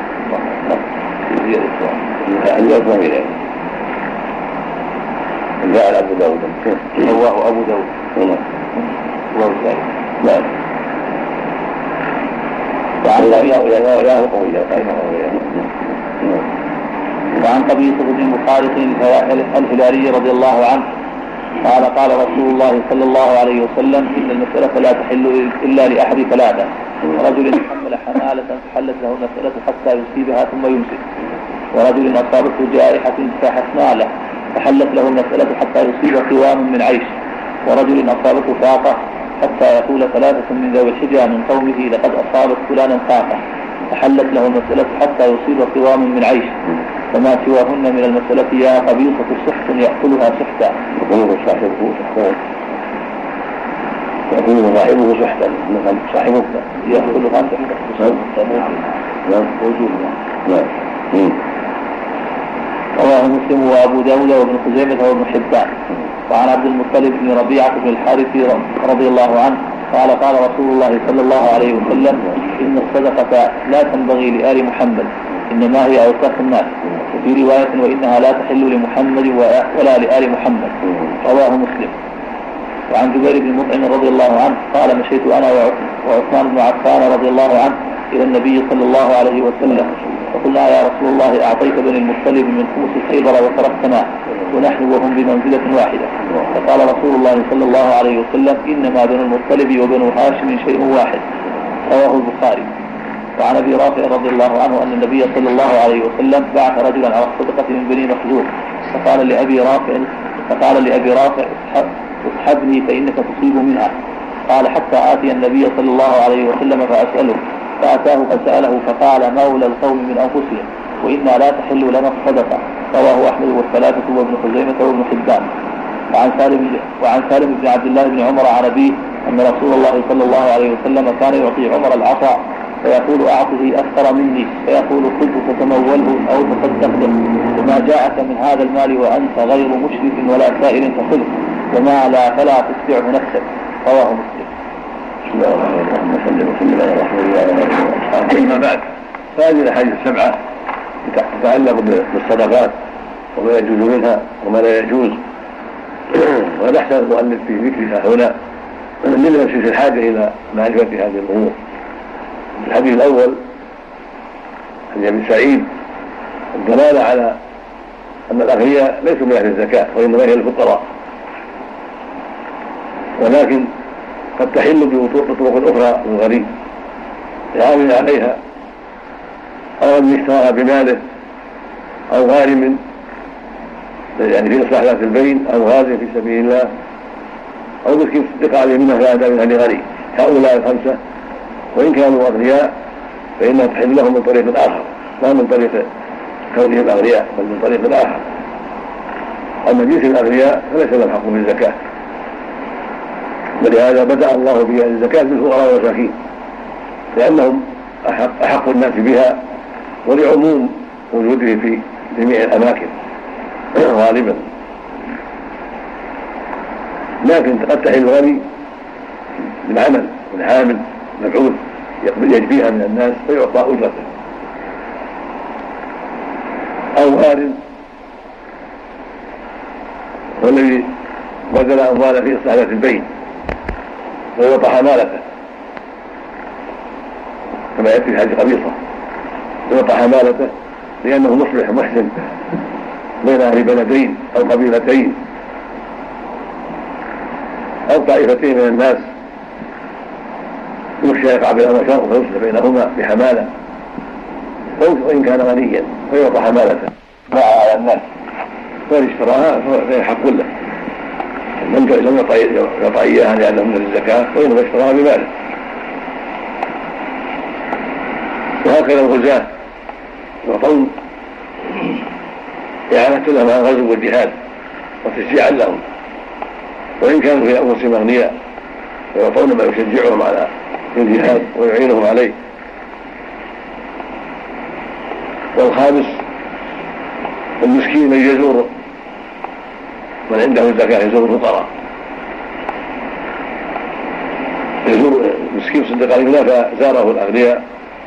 الأسلام إليه جاء أبو داود رواه أبو داود نعم وعن قبيصة بن مخارق الهلالي رضي الله عنه قال رسول الله صلى الله عليه وسلم إن المسألة لا تحل إلا لأحد ثلاثة: رجل حمل حمالة فحلت له المسألة حتى يصيبها ثم يمسك، ورجل أصابته جائحة فاحت ماله فحلت له المسألة حتى يصيب قوام من عيش، ورجل أصابته فاقة حتى يقول ثلاثة من ذوي الحجى من قومه لقد أصابت فلانا فاقة فحلت له المسألة حتى يصيب قوام من عيش، فما سواهن من المسألة يا قبيصة سحت يأكلها سحتا. يقول صاحبه سحتا صاحبه يأكلها سحتا. رواه مسلم وأبو داود وابن خزيمة وابن حبان. وعن عبد المطلب بن ربيعة بن الحارث رضي الله عنه قال رسول الله صلى الله عليه وسلم إن الصدقة لا تنبغي لآل محمد إنما هي أوساخ الناس، وفي رواية وإنها لا تحل لمحمد ولا لآل محمد. رواه مسلم. وعن جبير بن مطعم رضي الله عنه قال مشيت أنا وعثمان بن عفان رضي الله عنه إلى النبي صلى الله عليه وسلم فقلنا يا رسول الله أعطيت بني المطلب من خمس خيبر وتركتنا ونحن وهم بمنزلة واحدة. فقال رسول الله صلى الله عليه وسلم إنما بنو المطلب وبنو هاشم شيء واحد. رواه البخاري. وعن أبي رافع رضي الله عنه أن النبي صلى الله عليه وسلم بعث رجلا على الصدقة من بني مخزوم فقال لأبي رافع اصحبني فإنك تصيب منها. قال حتى آتي النبي صلى الله عليه وسلم فأسأله، فأتاه فسأله فقال مولى القوم من أنفسهم وإنا لا تحل لنا الصدقة. رواه أحمد والثلاثة وابن خزيمة وابن حبان. وعن سالم بن عبد الله بن عمر عن أبيه أن رسول الله صلى الله عليه وسلم كان يعطي عمر العطاء فيقول أعطه أكثر مني فيقول خذ فتموله أو تصدق به، وما جاءك من هذا المال وأنت غير مشرك ولا سائل فخذه، وما لا فلا تتبعه نفسك. رواه مسلم. بسم الله الرحمن الرحيم. بسم الله الرحمن الرحيم. أما بعد فهذه الأحاديث السبعة تتعلق بالصدقات وما يجوز منها وما لا يجوز، ونحتاج المؤلف في ذكرها هنا لما في الحاجة إلى معرفة هذه الأمور. الحديث الأول عن أبي سعيد الدلالة على أن الأغنياء ليسوا من أهل الزكاة وإنما هي الفقراء، ولكن قد تحل بطرق أخرى للغني يعامل عليها، أو أن يشترى بماله أو غارم يعني في إصلاح ذات البين أو غازي في سبيل الله أو مسكين تصدق عليه منها فأدى منها لغني. هؤلاء الخمسة وإن كانوا أغنياء فإنها تحل لهم من طريق آخر لا من طريق كونهم أغنياء بل من طريق آخر. أما جنس الأغنياء فليس لهم حق من الزكاة، ولهذا بدأ الله بها الزكاة بالفقراء والمساكين لأنهم أحق الناس بها ولعموم وجوده في جميع الأماكن غالبا. لكن قد تحل الغني بالعمل والعامل مبعوث يجبيها من الناس فيعطى أجرته، أو غارم والذي بذل أمواله في إصلاح ذات البين ويعطى حمالته كما يأتي في حديث قبيصة، يعطى حمالته لأنه مصلح محسن بين أهل بلدين أو قبيلتين أو طائفتين من الناس يخشى يقع بينهما شر فيصلح بينهما بحمالة، وإن كان غنيا فيعطى حمالته باع على الناس، فإن اشتراها فيحق له، لم يعطى إياها لأنه من الزكاة، وإنما اشتراها بماله. وهكذا الغزاة يعطون إعانة لهم على الغزو والجهاد وتشجيعا لهم، وإن كانوا في أنفسهم أغنياء فيعطون ما يشجعهم على الجهاد ويعينهم عليه. والخامس المسكين من يزور من عنده الزكاة، يزور الفقراء، يزور مسكين صدق عليه فزاره الأغنياء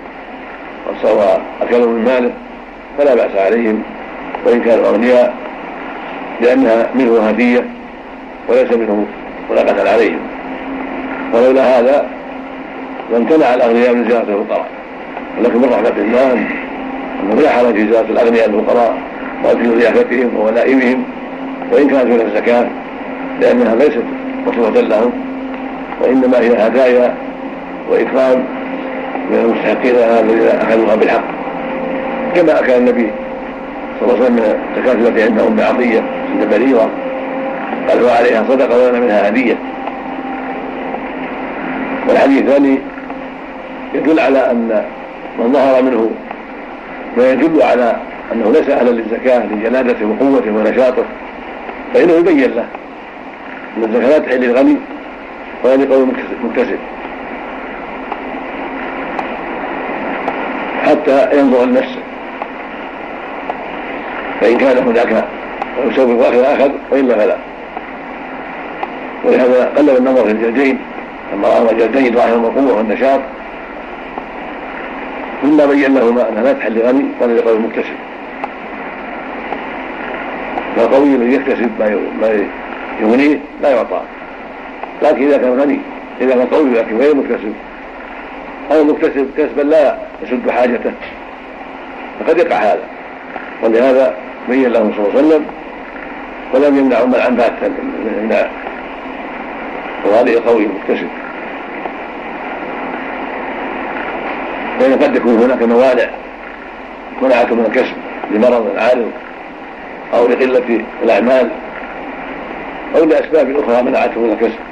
وأكلوا من ماله فلا بأس عليهم وإن كانوا أغنياء، لأنها منه هدية وليس منه مناقة عليهم. ولولا هذا لامتنع الأغنياء من زيارة الفقراء، ولكن من رحمة الله أنه لا حرج في زيارة الأغنياء الفقراء وفي ضيافتهم وولائمهم وإن كانت من الزكاة، لأنها ليست مطلوبة لهم وإنما هي هدايا وإكرام من المستحقين الذين أخذوها بالحق، كما أكل النبي صلى الله عليه وسلم من الزكاة التي عند أم عطية عند بريرة قال وعليها صدقة ولنا منها هدية. والحديث الثاني يدل على أن من ظهر منه ما يدل على أنه ليس أهلا للزكاة لجلادته وقوته ونشاطه فإنه يبين له أن الزكاة لا تحل للغني ولا لقوي مكتسب حتى ينظر لنفسه، فإن كان هناك ويسوف أخذ وإلا فلا. ولهذا قلب النظر في الجلدين لما رأى الجلدين ظاهرهم القوة والنشاط ثم بين لهما أنها لا تحل لغني ولا لقوي مكتسب. فالقوي الذي يكتسب ما يغنيه لا يعطى، لكن إذا كان غني إذا كان قوي لكن غير مكتسب أو مكتسب كسبا لا يسد حاجته فقد يقع هذا. ولهذا بين له صلى الله عليه وسلم ولم يمنعوا منعا باتا من وهذه قوي مكتسب، لأن قد يكون هناك موانع منعته من الكسب لمرض عارض أو لقلة الأعمال أو لأسباب أخرى منعته من الكسب.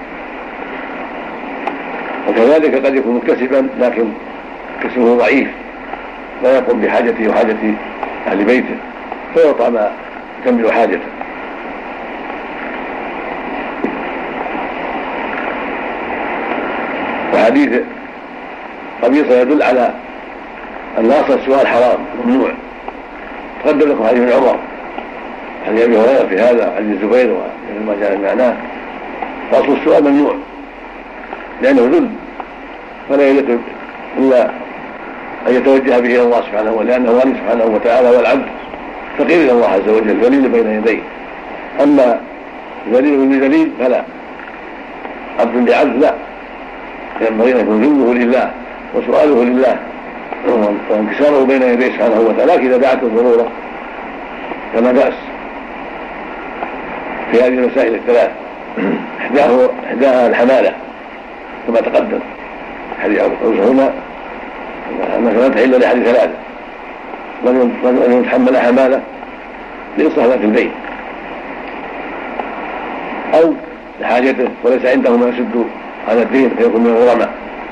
وكذلك قد يكون مكتسبا لكن كسبه ضعيف لا يقوم بحاجته وحاجة أهل بيته فيعطى ما يكمل حاجته. وحديث قبيصة يدل على أن أصل السؤال حرام ممنوع. تقدم لكم حديث عمر عن أبي هريرة في هذا وعن الزبير وما جاء معناه، فأصل السؤال ممنوع لأنه ذل فلا يجب إلا أن يتوجه به إلى الله سبحانه وتعالى، لأنه غني سبحانه وتعالى والعبد فقير إلى الله عز وجل ذليل بين يديه. أما ذليل بذليل فلا، عبد لعبد لا، ينبغي أن يكون ذله لله وسؤاله لله وانكساره بين يديه سبحانه وتعالى، لكن إذا دعته الضرورة فلا بأس. في هذه المسائل الثلاث إحداها الحمالة كما تقدم حديث هنا أنها لا تحل لأحد ثلاثة، من يتحمل حمالة لإصلاح ذات البيت أو لحاجته وليس عنده ما يسد هذا الدين فيكون من الغرماء.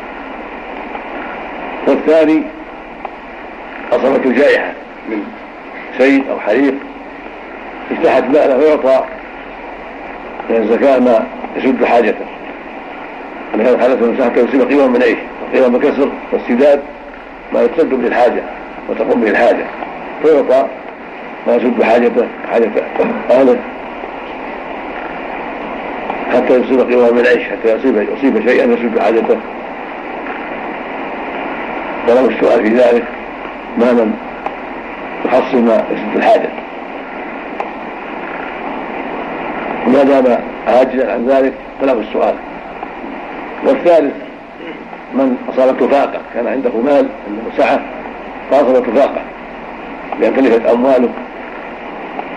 والثاني أصابته جائحة من سيل أو حريق افتحت ماله ويعطى من الزكاة ما يسد حاجته، لهذا حالته من ساحته يصيب قيمة من عيش وقيمة من كسر والسداد ما يتسد به الحاجة وتقوم به الحاجة فيعطى ما يسد حاجته حاجة أهله حتى يصيب قيمة من عيش، حتى يصيب شيئا يسد حاجته. ولو السؤال في ذلك ما لم يحصل ما يسد الحاجة، وما دام عاجزا عن ذلك فله السؤال. والثالث من أصابته فاقة، كان عنده مال عنده سعة فأصابته فاقة بأن تلفت أمواله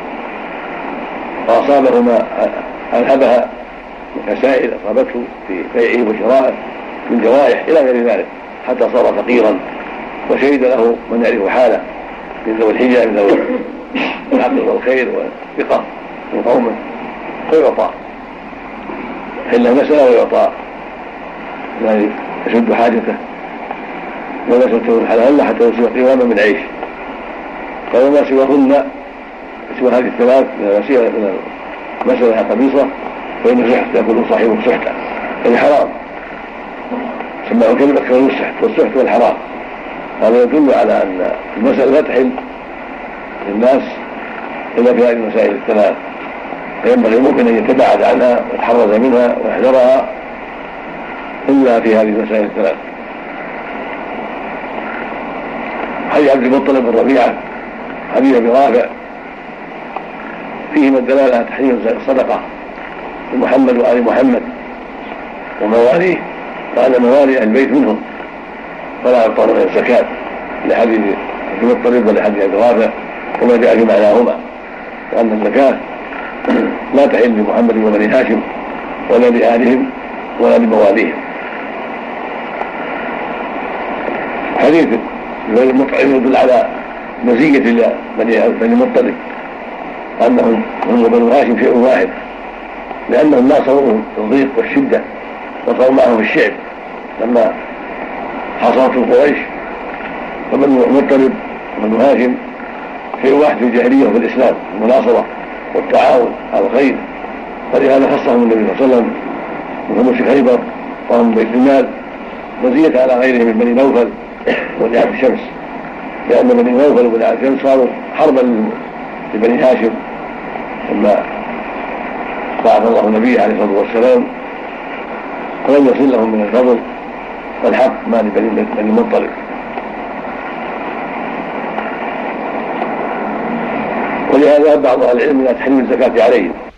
وأصابه ما ألهبها مسائل أصابته في بيعه وشرائه من جوارح إلى غير ذلك، حتى صار فقيرا، وشهد له من يعرف حاله من ذوي الحجة من ذوي العقل والخير والثقة من قومه، فيعطى حل المسألة ويعطى يعني يسد حاجته ولا يسد الحلال حتى يصير قواما من عيش. قال وما سواهن سوى هذه الثلاث من المسألة قميصة فإن سحت يكون صاحبه سحتا، يعني حرام، سماه كلمة كون السحت، والسحت والحرام. هذا يدل على أن المسألة لا تحل للناس إلا في هذه المسائل الثلاث، فينبغي المؤمن أن يتباعد عنها ويتحرز منها ويحذرها إلا في هذه المسائل الثلاث. حديث عبد المطلب بن ربيعة حديث ابي رافع فيهما الدلالة على تحريم الصدقة لمحمد وآل محمد ومواليه، وأن موالي البيت منهم فلا يعطون من الزكاة، لحديث عبد المطلب ولحديث ابي رافع وما جاء في معناهما، وأن الزكاة لا تحل لمحمد وبني هاشم ولا لآلهم ولا لمواليهم. حديث بني المطعم يدل على مزية بني المطلب أنهم هم بنو هاشم شيء واحد، لأنهم ناصروهم في الضيق والشدة وصاروا معهم في الشعب لما حاصرتهم قريش، فبنو المطلب وبنو هاشم شيء واحد في الجاهلية وفي الإسلام، المناصرة والتعاون على الخير، فلهذا خصهم النبي صلى الله عليه وسلم وهم في خيبر وهم بيت المال مزية على غيرهم من بني نوفل وبني عبد الشمس، لأن بني نوفل وبني عبد الشمس صاروا حربا لبني هاشم لما بعث الله النبي عليه الصلاة والسلام، ولم يصل لهم من الفضل والحق ما لبني المطلب. ولهذا بعض أهل العلم إلى تحريم الزكاة عليهم.